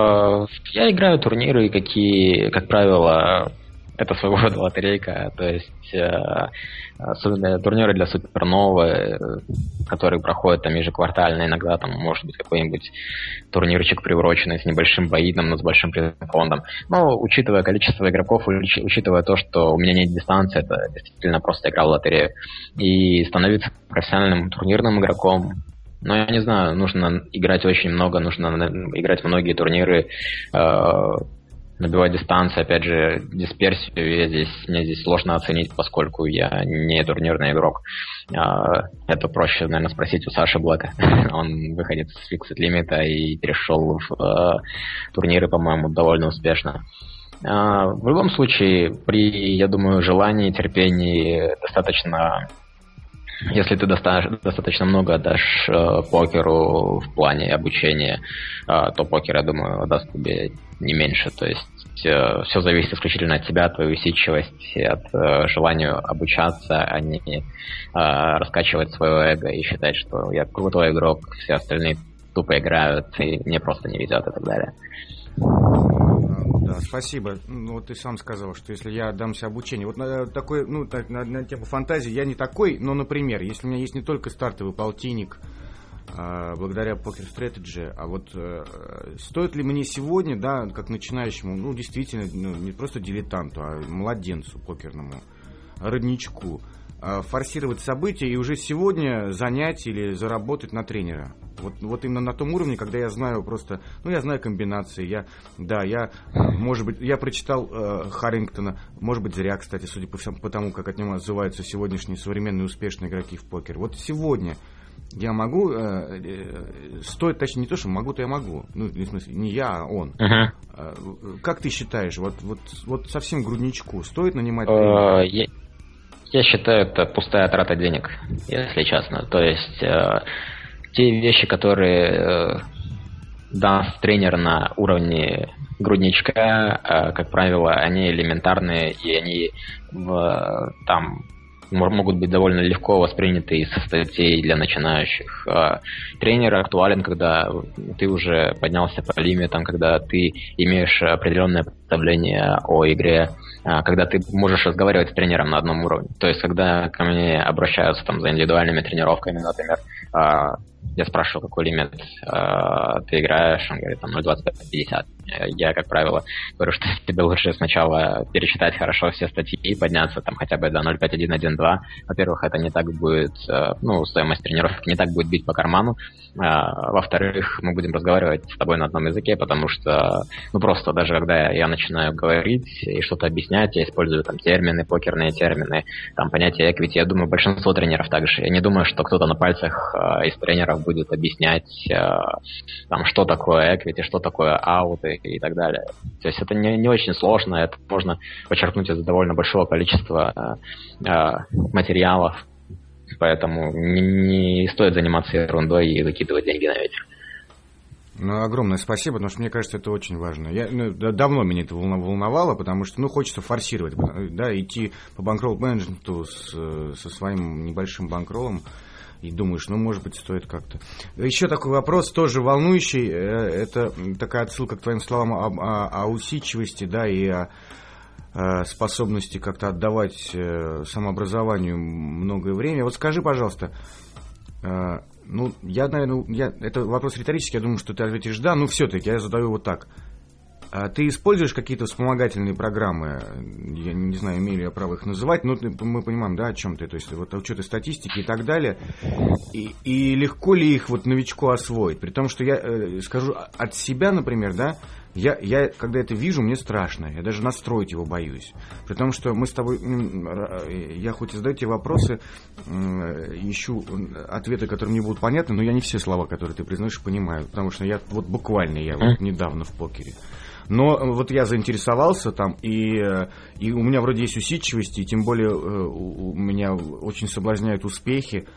Я играю в турниры, какие, как правило, это своего рода лотерейка, то есть э, особенно турниры для суперновы, которые проходят там ежеквартально, иногда там может быть какой-нибудь турнирчик приуроченный с небольшим боином, но с большим фондом. Но учитывая количество игроков, уч- учитывая то, что у меня нет дистанции, это действительно просто игра в лотерею. И становиться профессиональным турнирным игроком, ну, я не знаю, нужно играть очень много, нужно играть многие турниры, э, набивать дистанцию, опять же, дисперсию я здесь, мне здесь сложно оценить, поскольку я не турнирный игрок. Это проще, наверное, спросить у Саши Блэка. Он выходит с Fixed Limit и перешел в турниры, по-моему, довольно успешно. В любом случае, при, я думаю, желании, терпении, достаточно... Если ты доста- достаточно много отдашь э, покеру в плане обучения, э, то покер, я думаю, даст тебе не меньше. То есть э, все зависит исключительно от тебя, от твоей усидчивости, от э, желания обучаться, а не э, раскачивать свое эго и считать, что я крутой игрок, все остальные тупо играют, и мне просто не везет и так далее. Да, спасибо. Ну, вот ты сам сказал, что если я отдамся обучению. Вот на, такой, ну, так, на, на тему фантазии я не такой, но, например, если у меня есть не только стартовый полтинник, а, благодаря Poker Strategy, а вот а, стоит ли мне сегодня, да, как начинающему, ну, действительно, ну, не просто дилетанту, а младенцу покерному, родничку, а, форсировать события и уже сегодня занять или заработать на тренера? Вот, вот именно на том уровне, когда я знаю просто, ну, я знаю комбинации, я, да, я, может быть, я прочитал э, Харрингтона, может быть, зря, кстати, судя по всему, по тому, как от него отзываются сегодняшние современные успешные игроки в покер. Вот сегодня я могу, э, э, стоит, точнее, не то, что могу, то я могу, ну, в смысле, не я, а он. Uh-huh. Э, как ты считаешь, вот, вот, вот совсем грудничку стоит нанимать тренера? Uh, я, я считаю, это пустая трата денег, если честно, то есть... Uh... Те вещи, которые э, даст тренер на уровне грудничка, э, как правило, они элементарные, и они в, там могут быть довольно легко восприняты из статей для начинающих. Э, тренер актуален, когда ты уже поднялся по лимитам, когда ты имеешь определенное представление о игре, э, когда ты можешь разговаривать с тренером на одном уровне. То есть, когда ко мне обращаются там, за индивидуальными тренировками, например, э, я спрашиваю, какой лимит э, ты играешь, он говорит, там, ноль двадцать пять пятьдесят. Я, как правило, говорю, что тебе лучше сначала перечитать хорошо все статьи и подняться там хотя бы до ноль пять один один два. Во-первых, это не так будет, э, ну, стоимость тренировки не так будет бить по карману. Э, во-вторых, мы будем разговаривать с тобой на одном языке, потому что, ну, просто даже когда я начинаю говорить и что-то объяснять, я использую там термины, покерные термины, там понятие equity. Я думаю, большинство тренеров также. Я не думаю, что кто-то на пальцах э, из тренеров будет объяснять, э, там, что такое equity, что такое ауты и так далее. То есть это не, не очень сложно, это можно подчеркнуть из довольно большого количества э, э, материалов, поэтому не, не стоит заниматься ерундой и выкидывать деньги на ветер. Ну, огромное спасибо, потому что мне кажется, это очень важно. Я, ну, давно меня это волновало, потому что, ну, хочется форсировать, да, идти по банкролл-менеджменту с, со своим небольшим банкроллом. И думаешь, ну, может быть, стоит как-то. Еще такой вопрос, тоже волнующий. Это такая отсылка к твоим словам о, о, о усидчивости, да, и о, о способности как-то отдавать самообразованию многое время. Вот скажи, пожалуйста, ну, я, наверное, я, это вопрос риторический, я думаю, что ты ответишь да, но все-таки я задаю вот так. А ты используешь какие-то вспомогательные программы? Я не знаю, имею ли я право их называть, но мы понимаем, да, о чем ты, то есть вот учеты статистики и так далее. И, и легко ли их вот новичку освоить? При том, что я э, скажу от себя, например, да, я, я когда это вижу, мне страшно, я даже настроить его боюсь. При том, что мы с тобой, я хоть и задаю тебе вопросы, ищу ответы, которые мне будут понятны, но я не все слова, которые ты признаешь, понимаю, потому что я вот буквально, я вот недавно в покере. Но вот я заинтересовался там, и, и у меня вроде есть усидчивость, и тем более у меня очень соблазняют успехи,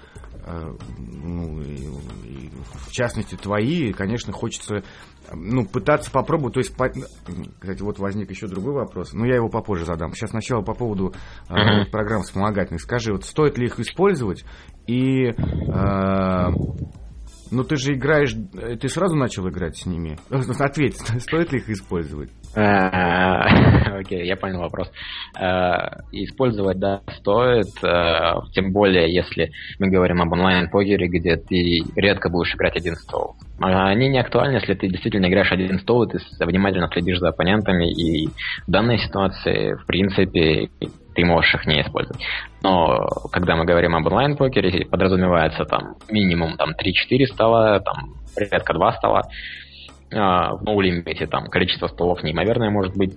ну, и, и в частности твои, и, конечно, хочется ну, пытаться попробовать. То есть, по... кстати, вот возник еще другой вопрос, но я его попозже задам. Сейчас сначала по поводу uh-huh. вот, программ вспомогательных. Скажи, вот стоит ли их использовать, и... Э... Ну, ты же играешь... Ты сразу начал играть с ними? Ответь, стоит ли их использовать? Окей, я понял вопрос. Использовать, да, стоит. Тем более, если мы говорим об онлайн-покере, где ты редко будешь играть один стол. Они не актуальны, если ты действительно играешь один стол, и ты внимательно следишь за оппонентами. И в данной ситуации, в принципе... ты можешь их не использовать. Но когда мы говорим об онлайн-покере, подразумевается там минимум там, три-четыре стола, там редко два стола. А, в ноу-лимите там количество столов неимоверное может быть.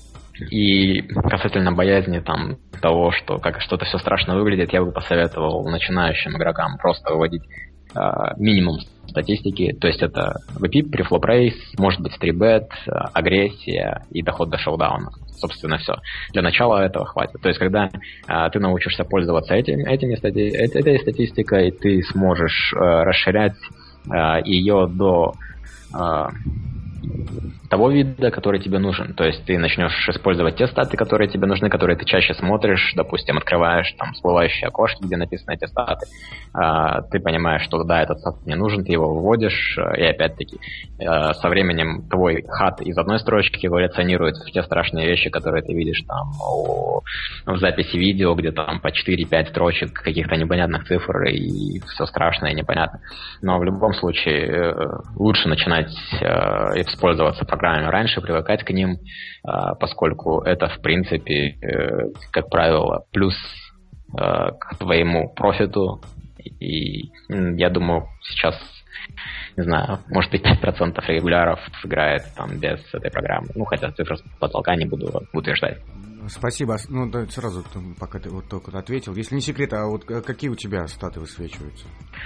И касательно боязни там, того, что как что-то все страшно выглядит, я бы посоветовал начинающим игрокам просто выводить а, минимум статистики. То есть это ви пи, префлоп рейс, может быть стрибет, агрессия и доход до шоудауна. Собственно, все. Для начала этого хватит. То есть, когда а, ты научишься пользоваться этим, этими стати- этой статистикой, ты сможешь а, расширять а, ее до а, того вида, который тебе нужен. То есть, ты начнешь использовать те статы, которые тебе нужны, которые ты чаще смотришь. Допустим, открываешь там всплывающие окошки, где написаны эти статы. А, ты понимаешь, что да, этот стат мне нужен, ты его выводишь. И опять-таки, а, со временем твой хат из одной строчки эволюционирует в те страшные вещи, которые ты видишь там о, в записи видео, где там по четыре-пять строчек каких-то непонятных цифр, и все страшное и непонятно. Но в любом случае лучше начинать э, использоваться программами раньше, привыкать к ним, э, поскольку это, в принципе, э, как правило, плюс э, к твоему профиту. И я думаю, сейчас, не знаю, может быть, пять процентов регуляров играет там без этой программы. Ну, хотя цифры с потолка не буду утверждать. Спасибо. Ну, да, сразу, пока ты вот только ответил. Если не секрет, а вот какие у тебя статы высвечиваются?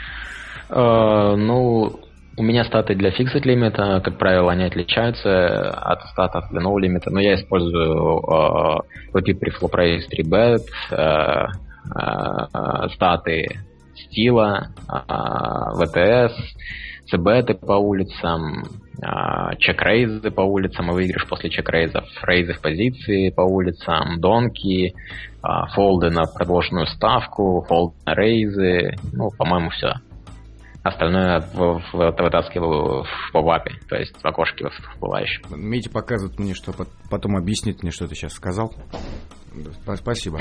Uh, ну, у меня статы для fixed лимита, как правило, они отличаются от статов для no лимита, но я использую uh, ви пи, префлоп рейс, три-бет, uh, uh, статы стила, uh, ви ти эс, си-беты по улицам, uh, чек-рейзы по улицам и выигрыш после чек-рейзов, рейзы в позиции по улицам, донки, uh, фолды на предложенную ставку, фолды на рейзы, ну, по-моему, все. Остальное в, в, вытаскиваю в попапе, то есть в окошке всплывающем. Митя показывает мне, что потом объяснит мне, что ты сейчас сказал. Спасибо.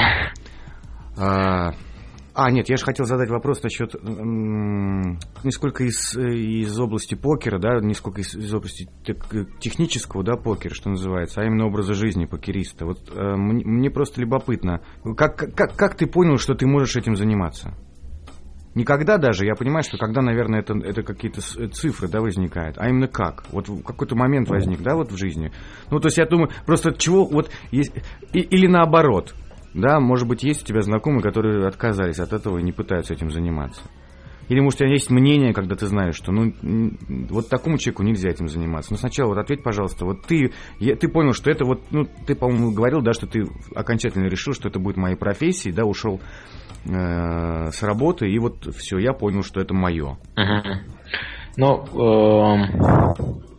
А, а нет, я же хотел задать вопрос насчет м- не сколько из, из области покера, да, не сколько из, из области технического, да, покера, что называется, а именно образа жизни покериста. Вот э, мне, мне просто любопытно, как, как, как ты понял, что ты можешь этим заниматься? Никогда даже, я понимаю, что когда, наверное, это, это какие-то цифры, да, возникают, а именно как? Вот в какой-то момент возник, да, вот в жизни. Ну, то есть я думаю, просто чего, вот, есть, и, или наоборот, да, может быть, есть у тебя знакомые, которые отказались от этого и не пытаются этим заниматься. Или, может, у тебя есть мнение, когда ты знаешь, что, ну, вот такому человеку нельзя этим заниматься. Но сначала вот ответь, пожалуйста, вот ты, я, ты понял, что это вот, ну, ты, по-моему, говорил, да, что ты окончательно решил, что это будет моей профессией, да, ушел э, с работы, и вот все, я понял, что это мое. Uh-huh. Ну, э,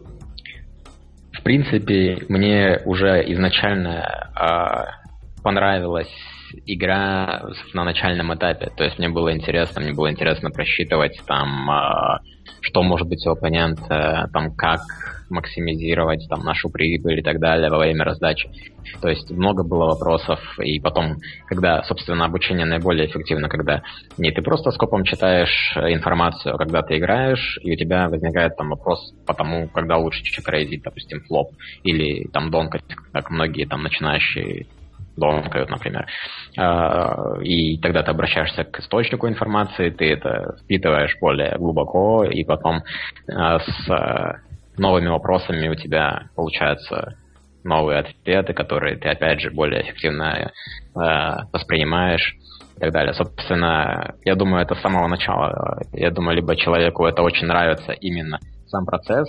в принципе, мне уже изначально э, понравилась игра на начальном этапе, то есть мне было интересно, мне было интересно просчитывать там э, что может быть у оппонента, там, как максимизировать там, нашу прибыль и так далее во время раздачи. То есть много было вопросов, и потом, когда, собственно, обучение наиболее эффективно, когда не ты просто скопом читаешь информацию, а когда ты играешь, и у тебя возникает там вопрос по тому, когда лучше чекрейзить, допустим, флоп, или там донкать, как многие там начинающие донкают, например. И тогда ты обращаешься к источнику информации, ты это впитываешь более глубоко, и потом с новыми вопросами у тебя получаются новые ответы, которые ты, опять же, более эффективно воспринимаешь и так далее. Собственно, я думаю, это с самого начала. Я думаю, либо человеку это очень нравится именно сам процесс,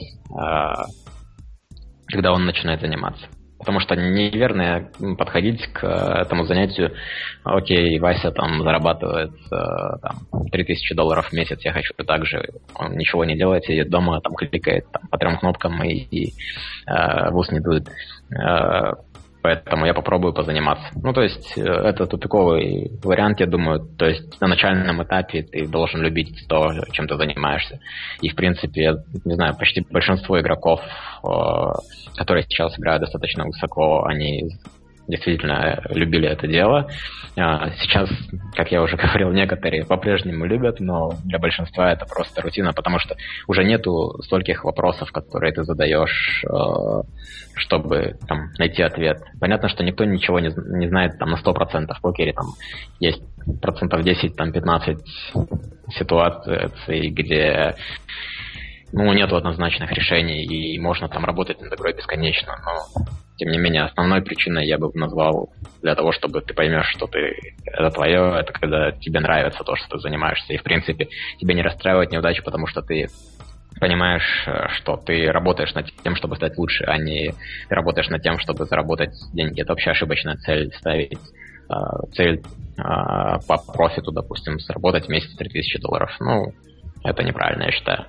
когда он начинает заниматься. Потому что неверно подходить к этому занятию: окей, Вася там зарабатывает там, три тысячи долларов в месяц, я хочу так же. Он ничего не делает, сидит дома, там кликает там, по трем кнопкам и, и э, в ус не дует. Э, поэтому я попробую позаниматься. Ну, то есть, это тупиковый вариант, я думаю. То есть, на начальном этапе ты должен любить то, чем ты занимаешься. И, в принципе, я не знаю, почти большинство игроков, которые сейчас играют достаточно высоко, они действительно любили это дело. Сейчас, как я уже говорил, некоторые по-прежнему любят, но для большинства это просто рутина, потому что уже нету стольких вопросов, которые ты задаешь, чтобы там, найти ответ. Понятно, что никто ничего не, не знает там, на сто процентов. В покере там есть процентов десять, там, пятнадцать ситуаций, где ну, нет однозначных решений, и можно там работать над игрой бесконечно, но тем не менее, основной причиной я бы назвал для того, чтобы ты поймешь, что ты это твое, это когда тебе нравится то, что ты занимаешься, и в принципе тебя не расстраивает неудача, потому что ты понимаешь, что ты работаешь над тем, чтобы стать лучше, а не ты работаешь над тем, чтобы заработать деньги. Это вообще ошибочная цель, ставить э, цель э, по профиту, допустим, заработать в месяц три тысячи долларов. Ну, это неправильно, я считаю.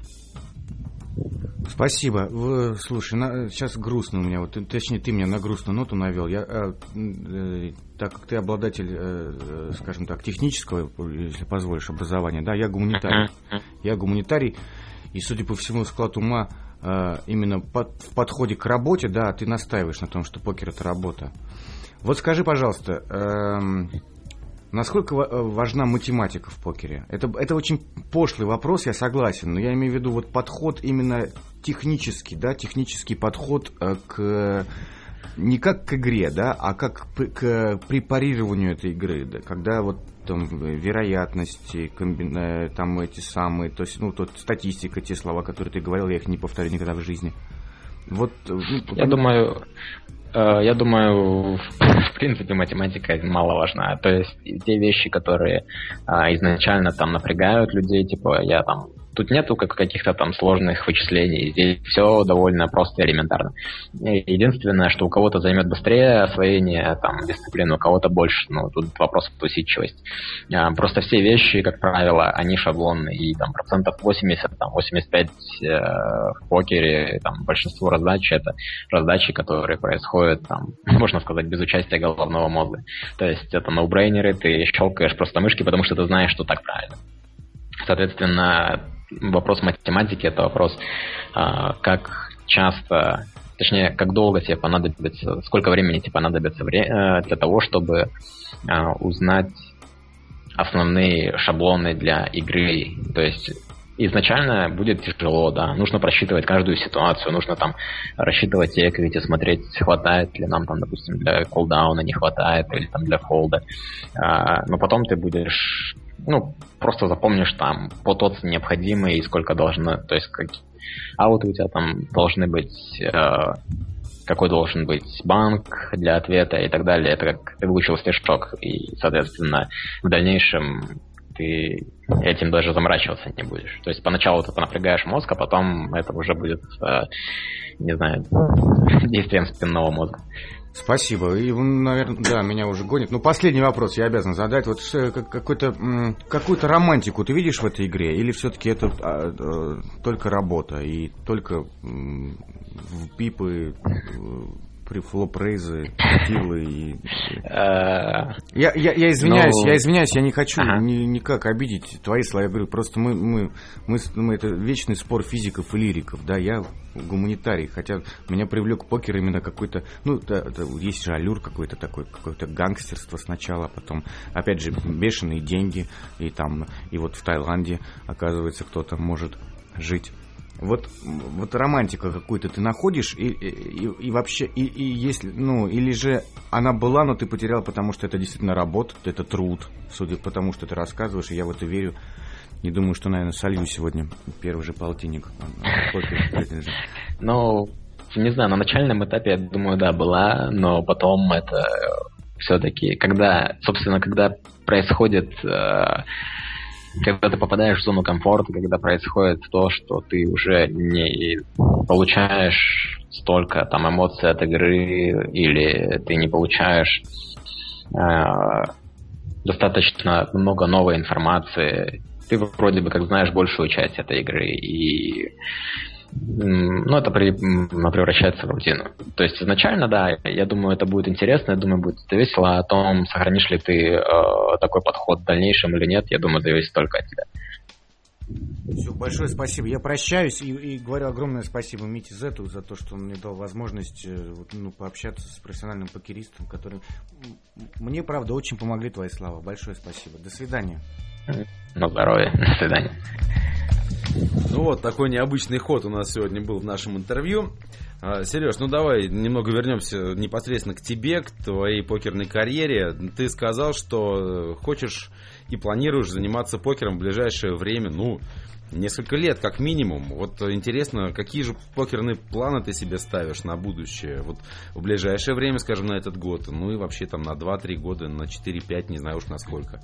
Спасибо. Вы, слушай, на, сейчас грустно у меня, вот, точнее, ты меня на грустную ноту навел. Я, э, э, так как ты обладатель, э, скажем так, технического, если позволишь, образования, да, я гуманитарий. Я гуманитарий, и, судя по всему, склад ума э, именно под, в подходе к работе, да, ты настаиваешь на том, что покер — это работа. Вот скажи, пожалуйста, э, насколько важна математика в покере? Это, это очень пошлый вопрос, я согласен, но я имею в виду вот подход именно технический, да, технический подход к не как к игре, да, а как к препарированию этой игры, да, когда вот там вероятности, комби... там эти самые, то есть, ну, тут статистика, те слова, которые ты говорил, я их не повторю никогда в жизни. Вот, ну, я думаю, я думаю, в принципе, математика мало важна. То есть те вещи, которые изначально там напрягают людей, типа я там тут нету каких-то там сложных вычислений, здесь все довольно просто и элементарно. Единственное, что у кого-то займет быстрее освоение там, дисциплины, у кого-то больше, ну, тут вопрос в усидчивости. Просто все вещи, как правило, они шаблонные, и там процентов восемьдесят, там, восемьдесят пять э, в покере, там, большинство раздач — это раздачи, которые происходят, там, можно сказать, без участия головного мозга. То есть это ноубрейнеры, ты щелкаешь просто мышки, потому что ты знаешь, что так правильно. Соответственно, вопрос математики — это вопрос, как часто, точнее, как долго тебе понадобится, сколько времени тебе понадобится для того, чтобы узнать основные шаблоны для игры. То есть изначально будет тяжело, да, нужно просчитывать каждую ситуацию, нужно там рассчитывать эквити, смотреть, хватает ли нам там, допустим, для колдауна, не хватает, или там для фолда. Но потом ты будешь, ну, просто запомнишь там потоц необходимый и сколько должно, то есть какие ауты у тебя там должны быть, э, какой должен быть банк для ответа и так далее. Это как ты выучил стишок, и, соответственно, в дальнейшем ты этим даже заморачиваться не будешь. То есть поначалу ты напрягаешь мозг, а потом это уже будет, э, не знаю, действием спинного мозга. Спасибо. И, наверное, да, меня уже гонит. Ну, последний вопрос я обязан задать. Вот какой-то, какую-то романтику ты видишь в этой игре? Или все-таки это а, а, только работа и только м, в пипы при флоп-рейзы, дилы и... Я, я, я извиняюсь, ну... я извиняюсь, я не хочу ага. ни, никак обидеть твои слова. Я говорю, просто мы, мы, мы, мы это вечный спор физиков и лириков, да, я гуманитарий, хотя меня привлек покер именно какой-то, ну, да, да, есть же аллюр какой-то такой, какое-то гангстерство сначала, а потом, опять же, бешеные деньги, и там, и вот в Таиланде, оказывается, кто-то может жить. Вот, вот романтика какую-то ты находишь, и, и, и вообще, и, и если, ну, или же она была, но ты потерял, потому что это действительно работа, это труд, судя по тому, что ты рассказываешь, и я в это верю. Не думаю, что, наверное, солью сегодня первый же полтинник. Ну, не знаю, на начальном этапе, я думаю, да, была, но потом это все-таки, когда, собственно, когда происходит... Когда ты попадаешь в зону комфорта, когда происходит то, что ты уже не получаешь столько там эмоций от игры, или ты не получаешь э, достаточно много новой информации, ты вроде бы как знаешь большую часть этой игры, и ну, это при, превращается в рутину. То есть изначально, да, я думаю, это будет интересно, я думаю, будет весело. О том, сохранишь ли ты э, такой подход в дальнейшем или нет, я думаю, зависит только от тебя. Все, большое спасибо. Я прощаюсь и, и говорю огромное спасибо Мите Зету за то, что он мне дал возможность ну, пообщаться с профессиональным покеристом, который... Мне, правда, очень помогли твои слова. Большое спасибо. До свидания. На здоровье. До свидания. Ну вот, такой необычный ход у нас сегодня был в нашем интервью. Сереж, ну давай немного вернемся непосредственно к тебе, к твоей покерной карьере. Ты сказал, что хочешь и планируешь заниматься покером в ближайшее время, ну, несколько лет как минимум. Вот интересно, какие же покерные планы ты себе ставишь на будущее? Вот в ближайшее время, скажем, на этот год, ну и вообще там на два-три года, на четыре-пять, не знаю уж насколько.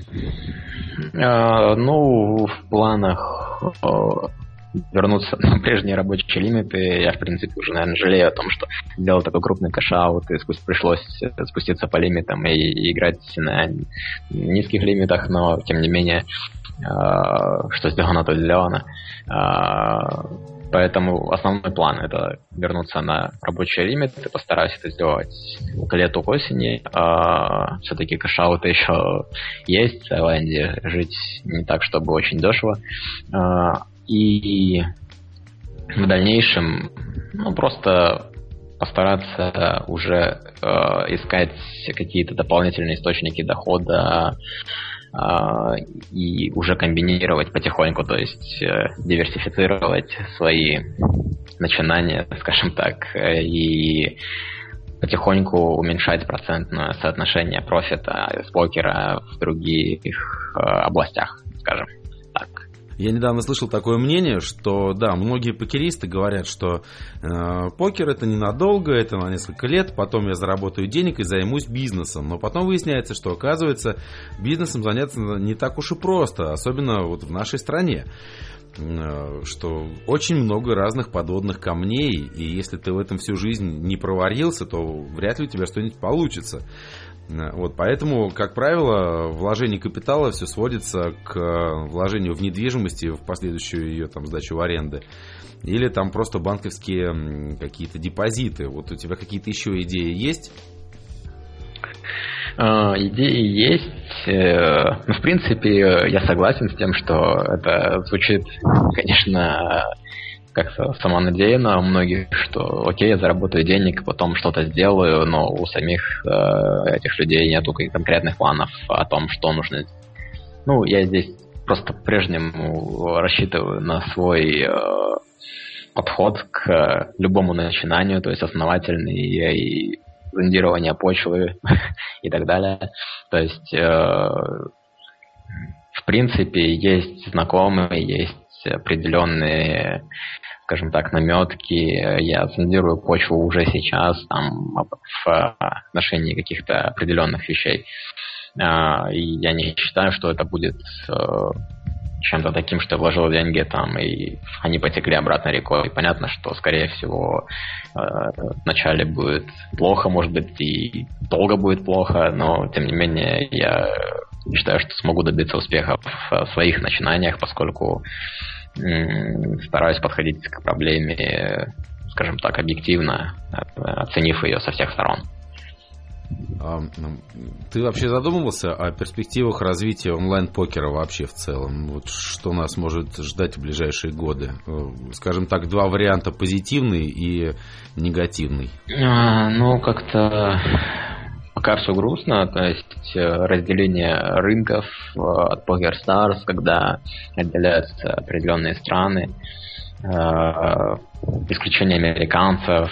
Uh, ну, в планах uh, вернуться на прежние рабочие лимиты. Я, в принципе, уже, наверное, жалею о том, что сделал такой крупный кэш-аут, и пришлось спуститься по лимитам и, и играть на низких лимитах, но, тем не менее, uh, что сделано, то сделано. Uh, Поэтому основной план — это вернуться на рабочий лимит и постараюсь это сделать к лету, к осени. А, все-таки кэш-ауты еще есть в Таиланде, жить не так, чтобы очень дешево. А, и в дальнейшем ну, просто постараться уже а, искать какие-то дополнительные источники дохода, и уже комбинировать потихоньку, то есть диверсифицировать свои начинания, скажем так, и потихоньку уменьшать процентное соотношение профита с покера в других областях, скажем так. Я недавно слышал такое мнение, что, да, многие покеристы говорят, что э, покер это ненадолго, это на несколько лет, потом я заработаю денег и займусь бизнесом. Но потом выясняется, что, оказывается, бизнесом заняться не так уж и просто, особенно вот в нашей стране. Э, что очень много разных подводных камней, и если ты в этом всю жизнь не проварился, то вряд ли у тебя что-нибудь получится. Вот, поэтому, как правило, вложение капитала все сводится к вложению в недвижимости, в последующую ее там, сдачу в аренды. Или там просто банковские какие-то депозиты. Вот у тебя какие-то еще идеи есть? Идеи есть. Ну, в принципе, я согласен с тем, что это звучит, конечно, как-то самонадеянно у многих, что окей, я заработаю денег, потом что-то сделаю, но у самих э, этих людей нету конкретных планов о том, что нужно. Ну, я здесь просто по-прежнему рассчитываю на свой э, подход к любому начинанию, то есть основательный и зондирование почвы и так далее. То есть, э, в принципе, есть знакомые, есть определенные, скажем так, наметки. Я зондирую почву уже сейчас там, в отношении каких-то определенных вещей. И я не считаю, что это будет чем-то таким, что я вложил деньги там, и они потекли обратно рекой. Понятно, что, скорее всего, вначале будет плохо, может быть, и долго будет плохо, но, тем не менее, я считаю, что смогу добиться успеха в своих начинаниях, поскольку м- стараюсь подходить к проблеме с скажем так, объективно, оценив ее со всех сторон. А, ты вообще задумывался о перспективах развития онлайн-покера вообще в целом? Вот что нас может ждать в ближайшие годы? Скажем так, два варианта: позитивный и негативный. А, ну, как-то пока все грустно, то есть разделение рынков от PokerStars, когда отделяются определенные страны, исключение американцев,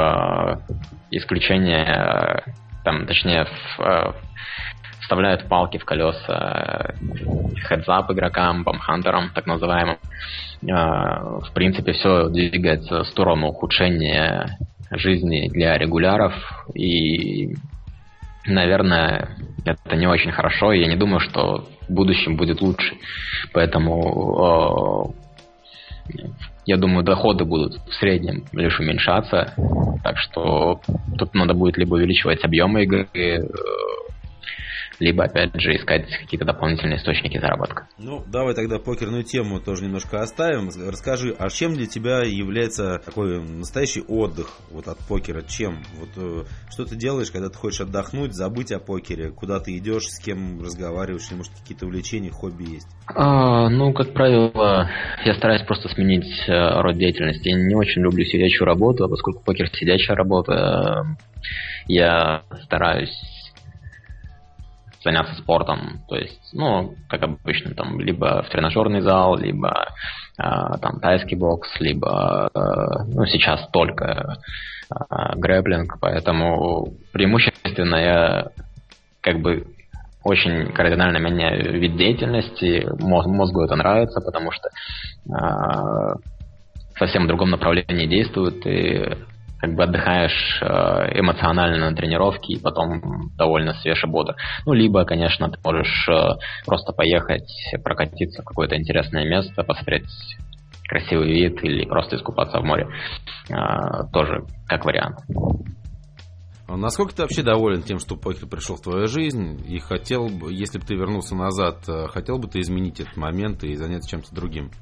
исключение, там, точнее, вставляют палки в колеса хедзап игрокам, бамхантерам, так называемым. В принципе, все двигается в сторону ухудшения жизни для регуляров, и, наверное, это не очень хорошо, и я не думаю, что в будущем будет лучше. Поэтому я думаю, доходы будут в среднем лишь уменьшаться, так что тут надо будет либо увеличивать объемы игры, либо, опять же, искать какие-то дополнительные источники заработка. Ну, давай тогда покерную тему тоже немножко оставим. Расскажи, а чем для тебя является такой настоящий отдых вот от покера? Чем? Вот, что ты делаешь, когда ты хочешь отдохнуть, забыть о покере? Куда ты идешь, с кем разговариваешь? Или, может, какие-то увлечения, хобби есть? А, ну, как правило, я стараюсь просто сменить род деятельности. Я не очень люблю сидячую работу, а поскольку покер сидячая работа, я стараюсь заняться спортом, то есть, ну, как обычно, там, либо в тренажерный зал, либо э, там тайский бокс, либо, э, ну, сейчас только э, грэплинг, поэтому преимущественно я как бы очень кардинально меняю вид деятельности, мозгу это нравится, потому что э, совсем в другом направлении действует, и как бы отдыхаешь эмоционально на тренировке, и потом довольно свеж и бодр. Ну, либо, конечно, ты можешь просто поехать, прокатиться в какое-то интересное место, посмотреть красивый вид или просто искупаться в море. Тоже как вариант. Насколько ты вообще доволен тем, что покер пришел в твою жизнь, и хотел бы, если бы ты вернулся назад, хотел бы ты изменить этот момент и заняться чем-то другим?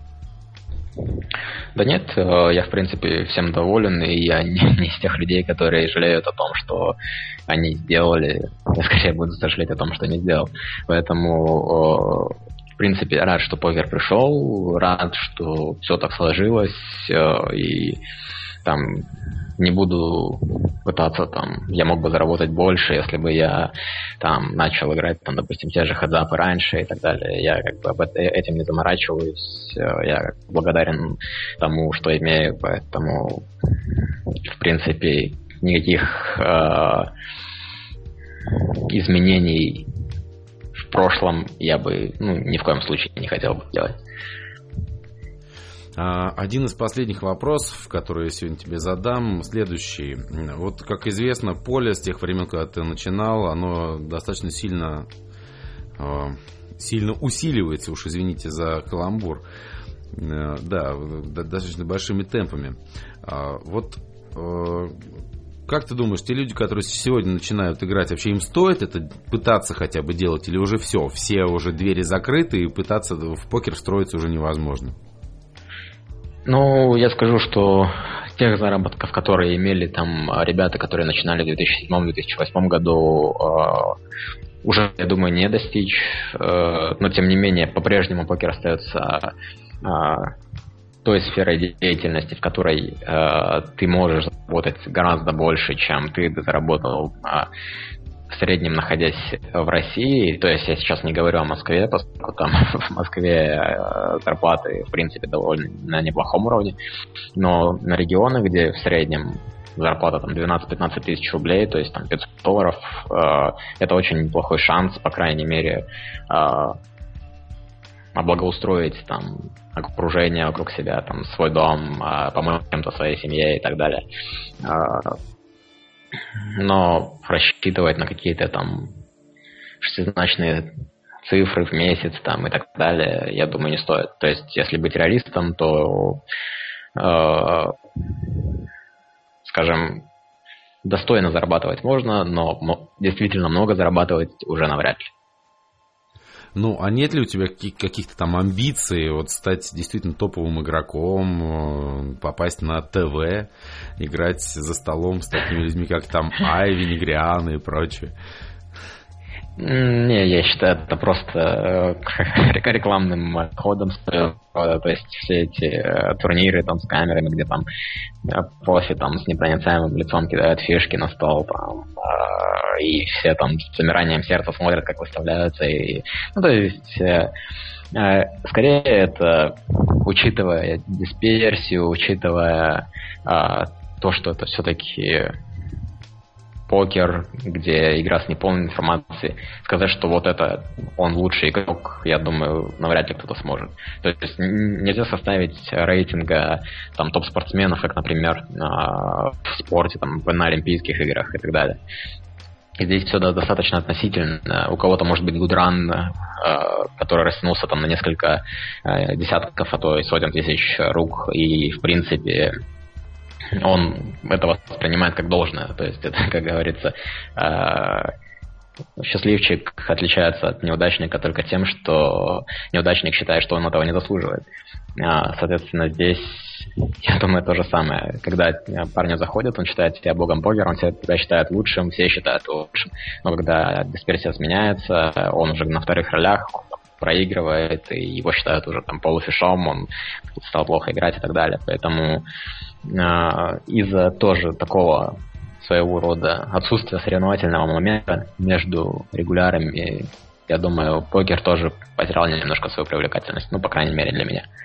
Да нет, я в принципе всем доволен, и я не, не из тех людей, которые жалеют о том, что они сделали. Я скорее буду сожалеть о том, что не сделал. Поэтому, в принципе, рад, что покер пришел, рад, что все так сложилось, и там не буду пытаться там, я мог бы заработать больше, если бы я там начал играть, там, допустим, те же хедзапы раньше и так далее. Я как бы об этим не заморачиваюсь, я благодарен тому, что имею, поэтому в принципе никаких э, изменений в прошлом я бы, ну, ни в коем случае не хотел бы делать. Один из последних вопросов, который я сегодня тебе задам, следующий. Вот, как известно, поле с тех времен, когда ты начинал, оно достаточно сильно, сильно усиливается, уж извините за каламбур. Да, достаточно большими темпами. Вот, как ты думаешь, те люди, которые сегодня начинают играть, вообще им стоит это пытаться хотя бы делать, или уже все, все уже двери закрыты, и пытаться в покер встроиться уже невозможно? Ну, я скажу, что тех заработков, которые имели там ребята, которые начинали в две тысячи седьмом - две тысячи восьмом году, э, уже, я думаю, не достичь. Э, но, тем не менее, по-прежнему покер остается э, той сферой деятельности, в которой э, ты можешь заработать гораздо больше, чем ты заработал э, в среднем, находясь в России. То есть я сейчас не говорю о Москве, поскольку там в Москве зарплаты, в принципе, довольно на неплохом уровне. Но на регионах, где в среднем зарплата там двенадцать-пятнадцать тысяч рублей, то есть там пятьсот долларов, э, это очень неплохой шанс, по крайней мере, э, облагоустроить там окружение вокруг себя, там свой дом, э, помочь чем-то своей семье и так далее. Э, Но рассчитывать на какие-то там шестизначные цифры в месяц там и так далее, я думаю, не стоит. То есть, если быть реалистом, то, э, скажем, достойно зарабатывать можно, но действительно много зарабатывать уже навряд ли. Ну, а нет ли у тебя каких-то там амбиций вот стать действительно топовым игроком, попасть на ТВ, играть за столом с такими людьми, как там Айви, Негриана и прочее? Не, я считаю, это просто рекламным ходом. То есть все эти турниры там с камерами, где там профи там с непроницаемым лицом кидают фишки на стол, там, и все там с замиранием сердца смотрят, как выставляются. И, ну, то есть, скорее это, учитывая дисперсию, учитывая то, что это все-таки покер, где игра с неполной информацией, сказать, что вот это он лучший игрок, я думаю, навряд ли кто-то сможет. То есть нельзя составить рейтинга там топ-спортсменов, как, например, в спорте, там, на Олимпийских играх и так далее. И здесь все достаточно относительно. У кого-то может быть гудран, который растянулся там на несколько десятков, а то и сотен тысяч рук, и в принципе он это воспринимает как должное. То есть это, как говорится, счастливчик отличается от неудачника только тем, что неудачник считает, что он этого не заслуживает. Соответственно, здесь, я думаю, то же самое. Когда парни заходят, он считает себя богом покера, он себя считает лучшим, все считают лучшим. Но когда дисперсия сменяется, он уже на вторых ролях, проигрывает, и его считают уже там полуфишом, он стал плохо играть и так далее. Поэтому из-за тоже такого своего рода отсутствия соревновательного момента между регулярами, я думаю, покер тоже потерял немножко свою привлекательность, ну, по крайней мере, для меня.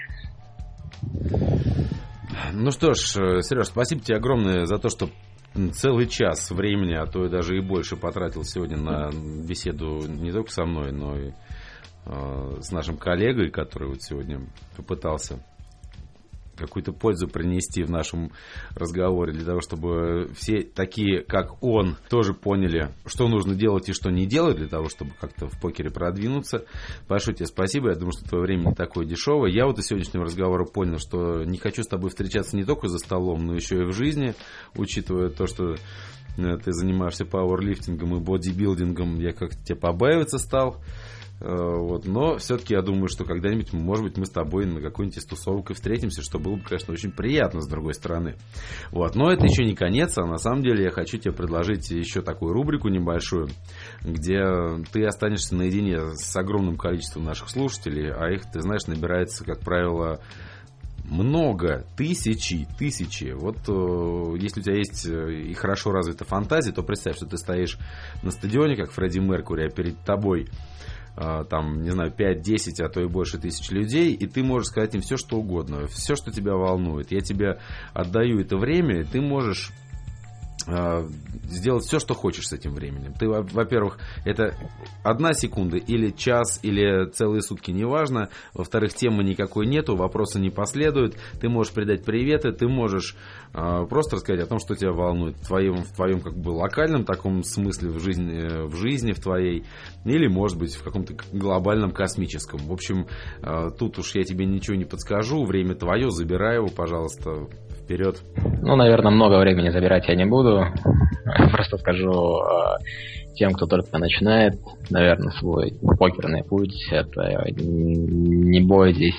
Ну что ж, Сереж, спасибо тебе огромное за то, что целый час времени, а то и даже и больше потратил сегодня на беседу не только со мной, но и э, с нашим коллегой, который вот сегодня попытался какую-то пользу принести в нашем разговоре, для того, чтобы все такие, как он, тоже поняли, что нужно делать и что не делать, для того, чтобы как-то в покере продвинуться. Большое тебе спасибо. Я думаю, что твое время не такое дешевое. Я вот из сегодняшнего разговора понял, что не хочу с тобой встречаться не только за столом, но еще и в жизни, учитывая то, что ты занимаешься пауэрлифтингом и бодибилдингом, я как-то тебя побаиваться стал. Вот. Но все-таки я думаю, что когда-нибудь, может быть, мы с тобой на какой-нибудь из тусовок и встретимся, что было бы, конечно, очень приятно с другой стороны. Вот. Но это еще не конец, а на самом деле я хочу тебе предложить еще такую рубрику небольшую, где ты останешься наедине с огромным количеством наших слушателей, а их, ты знаешь, набирается, как правило, много, тысячи, тысячи. Вот э, если у тебя есть и хорошо развита фантазия, то представь, что ты стоишь на стадионе, как Фредди Меркьюри, а перед тобой там, не знаю, пять-десять, а то и больше тысяч людей, и ты можешь сказать им все, что угодно, все, что тебя волнует. Я тебе отдаю это время, и ты можешь сделать все, что хочешь с этим временем. Ты, во-первых, это одна секунда или час, или целые сутки, неважно. Во-вторых, темы никакой нету, вопросы не последуют. Ты можешь передать приветы, ты можешь э, просто рассказать о том, что тебя волнует в твоем, в твоем как бы локальном таком смысле в жизни, в жизни в твоей, или, может быть, в каком-то глобальном космическом. В общем, э, тут уж я тебе ничего не подскажу. Время твое, забирай его, пожалуйста. Вперед. Ну, наверное, много времени забирать я не буду. Просто скажу тем, кто только начинает, наверное, свой покерный путь. Это не бойтесь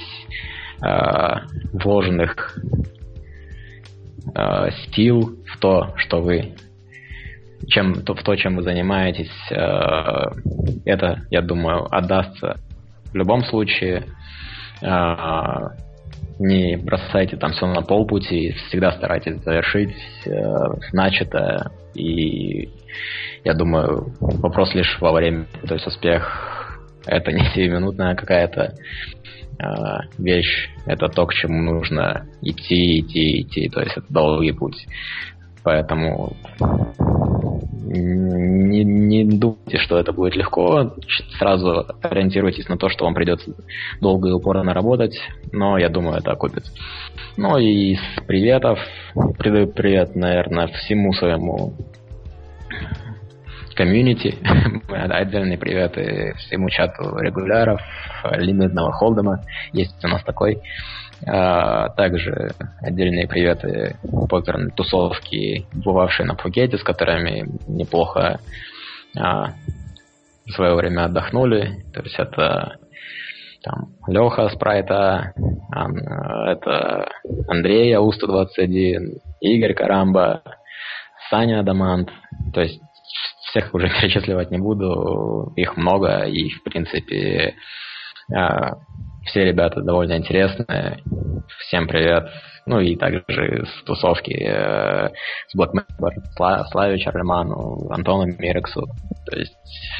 вложенных сил в то, что вы чем, в то, чем вы занимаетесь. Это, я думаю, отдастся в любом случае. Не бросайте там все на полпути, всегда старайтесь завершить э, начатое. И я думаю, вопрос лишь во время. То есть успех — это не сиюминутная какая-то э, вещь, это то, к чему нужно идти, идти, идти. То есть это долгий путь. Поэтому не, не думайте, что это будет легко. Сразу ориентируйтесь на то, что вам придется долго и упорно работать. Но я думаю, это окупится. Ну и с приветов. Передаю привет, наверное, всему своему комьюнити. Отдельные приветы всему чату регуляров, лимитного холдема. Есть у нас такой. А, также отдельные приветы покерной тусовки, бывавшие на Пхукете, с которыми неплохо а, в свое время отдохнули. То есть это там Леха Спрайта, это Андрей Ау сто двадцать один, Игорь Карамба, Саня Адамант. То есть всех уже перечисливать не буду, их много, и в принципе все ребята довольно интересные. Всем привет. Ну и также с тусовки э, с Black Member, Сла, Славе Чарльману, Антону Мирексу. То есть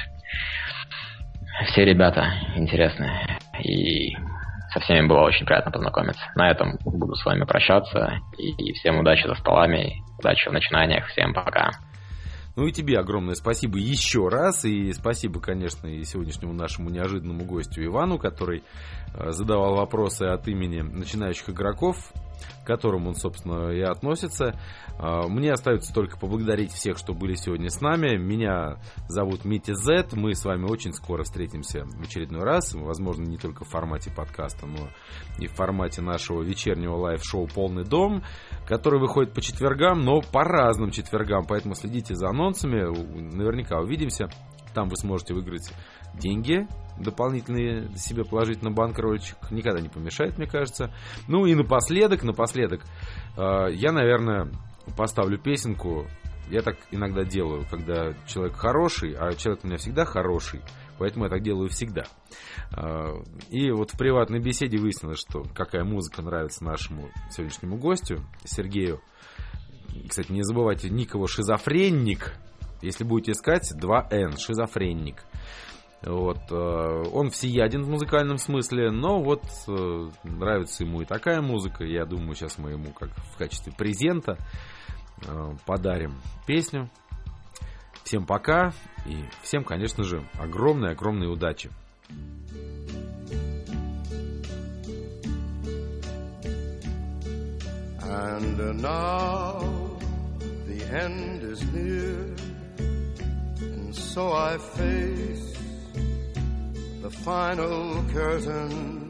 все ребята интересные. И со всеми было очень приятно познакомиться. На этом буду с вами прощаться. И, и всем удачи за столами, удачи в начинаниях. Всем пока. Ну и тебе огромное спасибо еще раз. И спасибо, конечно, и сегодняшнему нашему неожиданному гостю Ивану, который задавал вопросы от имени начинающих игроков, к которым он, собственно, и относится. Мне остается только поблагодарить всех, что были сегодня с нами. Меня зовут Митя Зет. Мы с вами очень скоро встретимся в очередной раз. Возможно, не только в формате подкаста, но и в формате нашего вечернего лайв-шоу «Полный дом», который выходит по четвергам, но по разным четвергам. Поэтому следите за анонсами. Наверняка увидимся. Там вы сможете выиграть деньги дополнительные себе положить на банк-рольчик. Никогда не помешает, мне кажется. Ну и напоследок, напоследок, э, я, наверное, поставлю песенку. Я так иногда делаю, когда человек хороший, а человек у меня всегда хороший, поэтому я так делаю всегда. Э, и вот в приватной беседе выяснилось, что какая музыка нравится нашему сегодняшнему гостю, Сергею. Кстати, не забывайте, ник его «Шизофренник». Если будете искать, два эн, «Шизофренник». Вот, э, он всеяден в музыкальном смысле, но вот э, нравится ему и такая музыка. Я думаю, сейчас мы ему как в качестве презента э, подарим песню. Всем пока и всем, конечно же, огромной-огромной удачи. And now the end is near, and so I face the final curtain.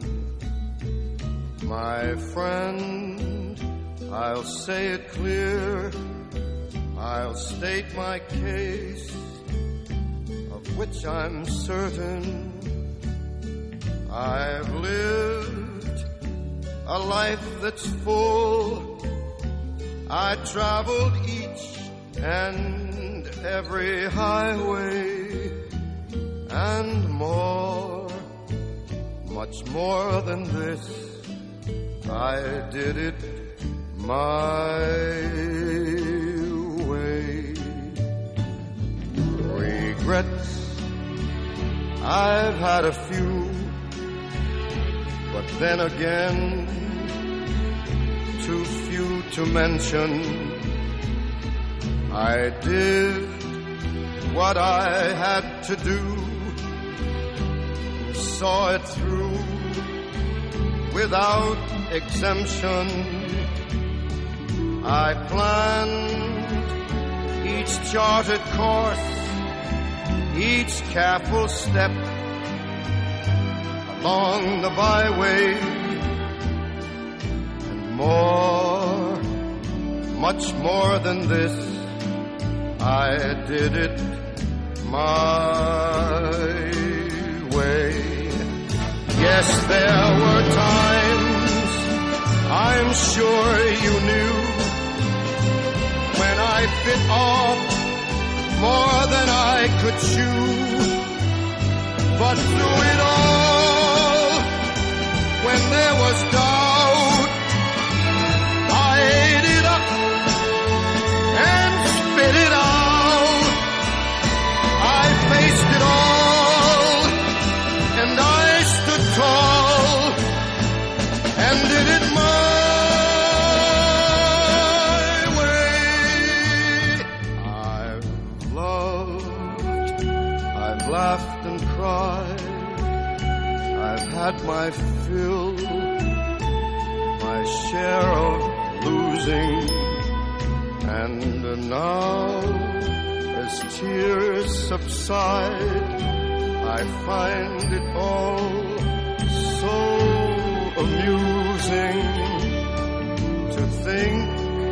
My friend, I'll say it clear, I'll state my case, of which I'm certain. I've lived a life that's full. I traveled each and every highway and more, much more than this. I did it my way. Regrets, I've had a few, but then again, too few to mention. I did what I had to do, saw it through without exemption. I planned each charted course, each careful step along the byway, and more, much more than this, I did it my way. Yes, there were times, I'm sure you knew, when I bit off more than I could chew. But through it all, when there was doubt, I ate it up and spit it out. I faced it all, and I stood tall, and did it my way. I've loved, I've laughed and cried, I've had my fill, my share of losing, and now as tears subside, I find it all so amusing to think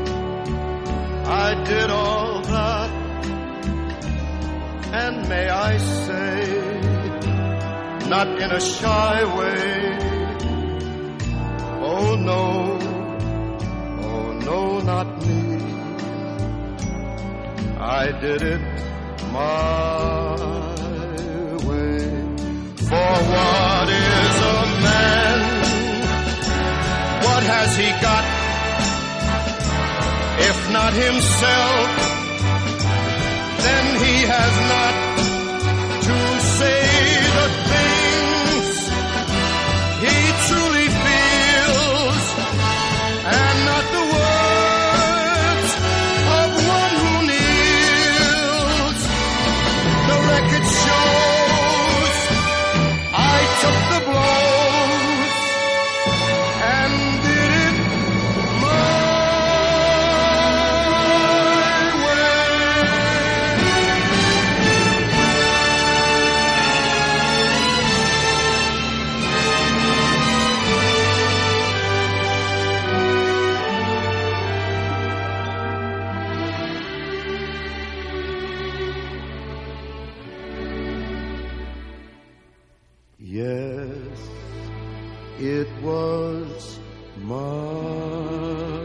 I did all that, and may I say not in a shy way. Oh no, oh no, not me. I did it my way. For what is a man? What has he got? If not himself, then he has not to say the things he truly feels, and not the words of one who kneels. The record shows I took the blows and did it my Yes, it was my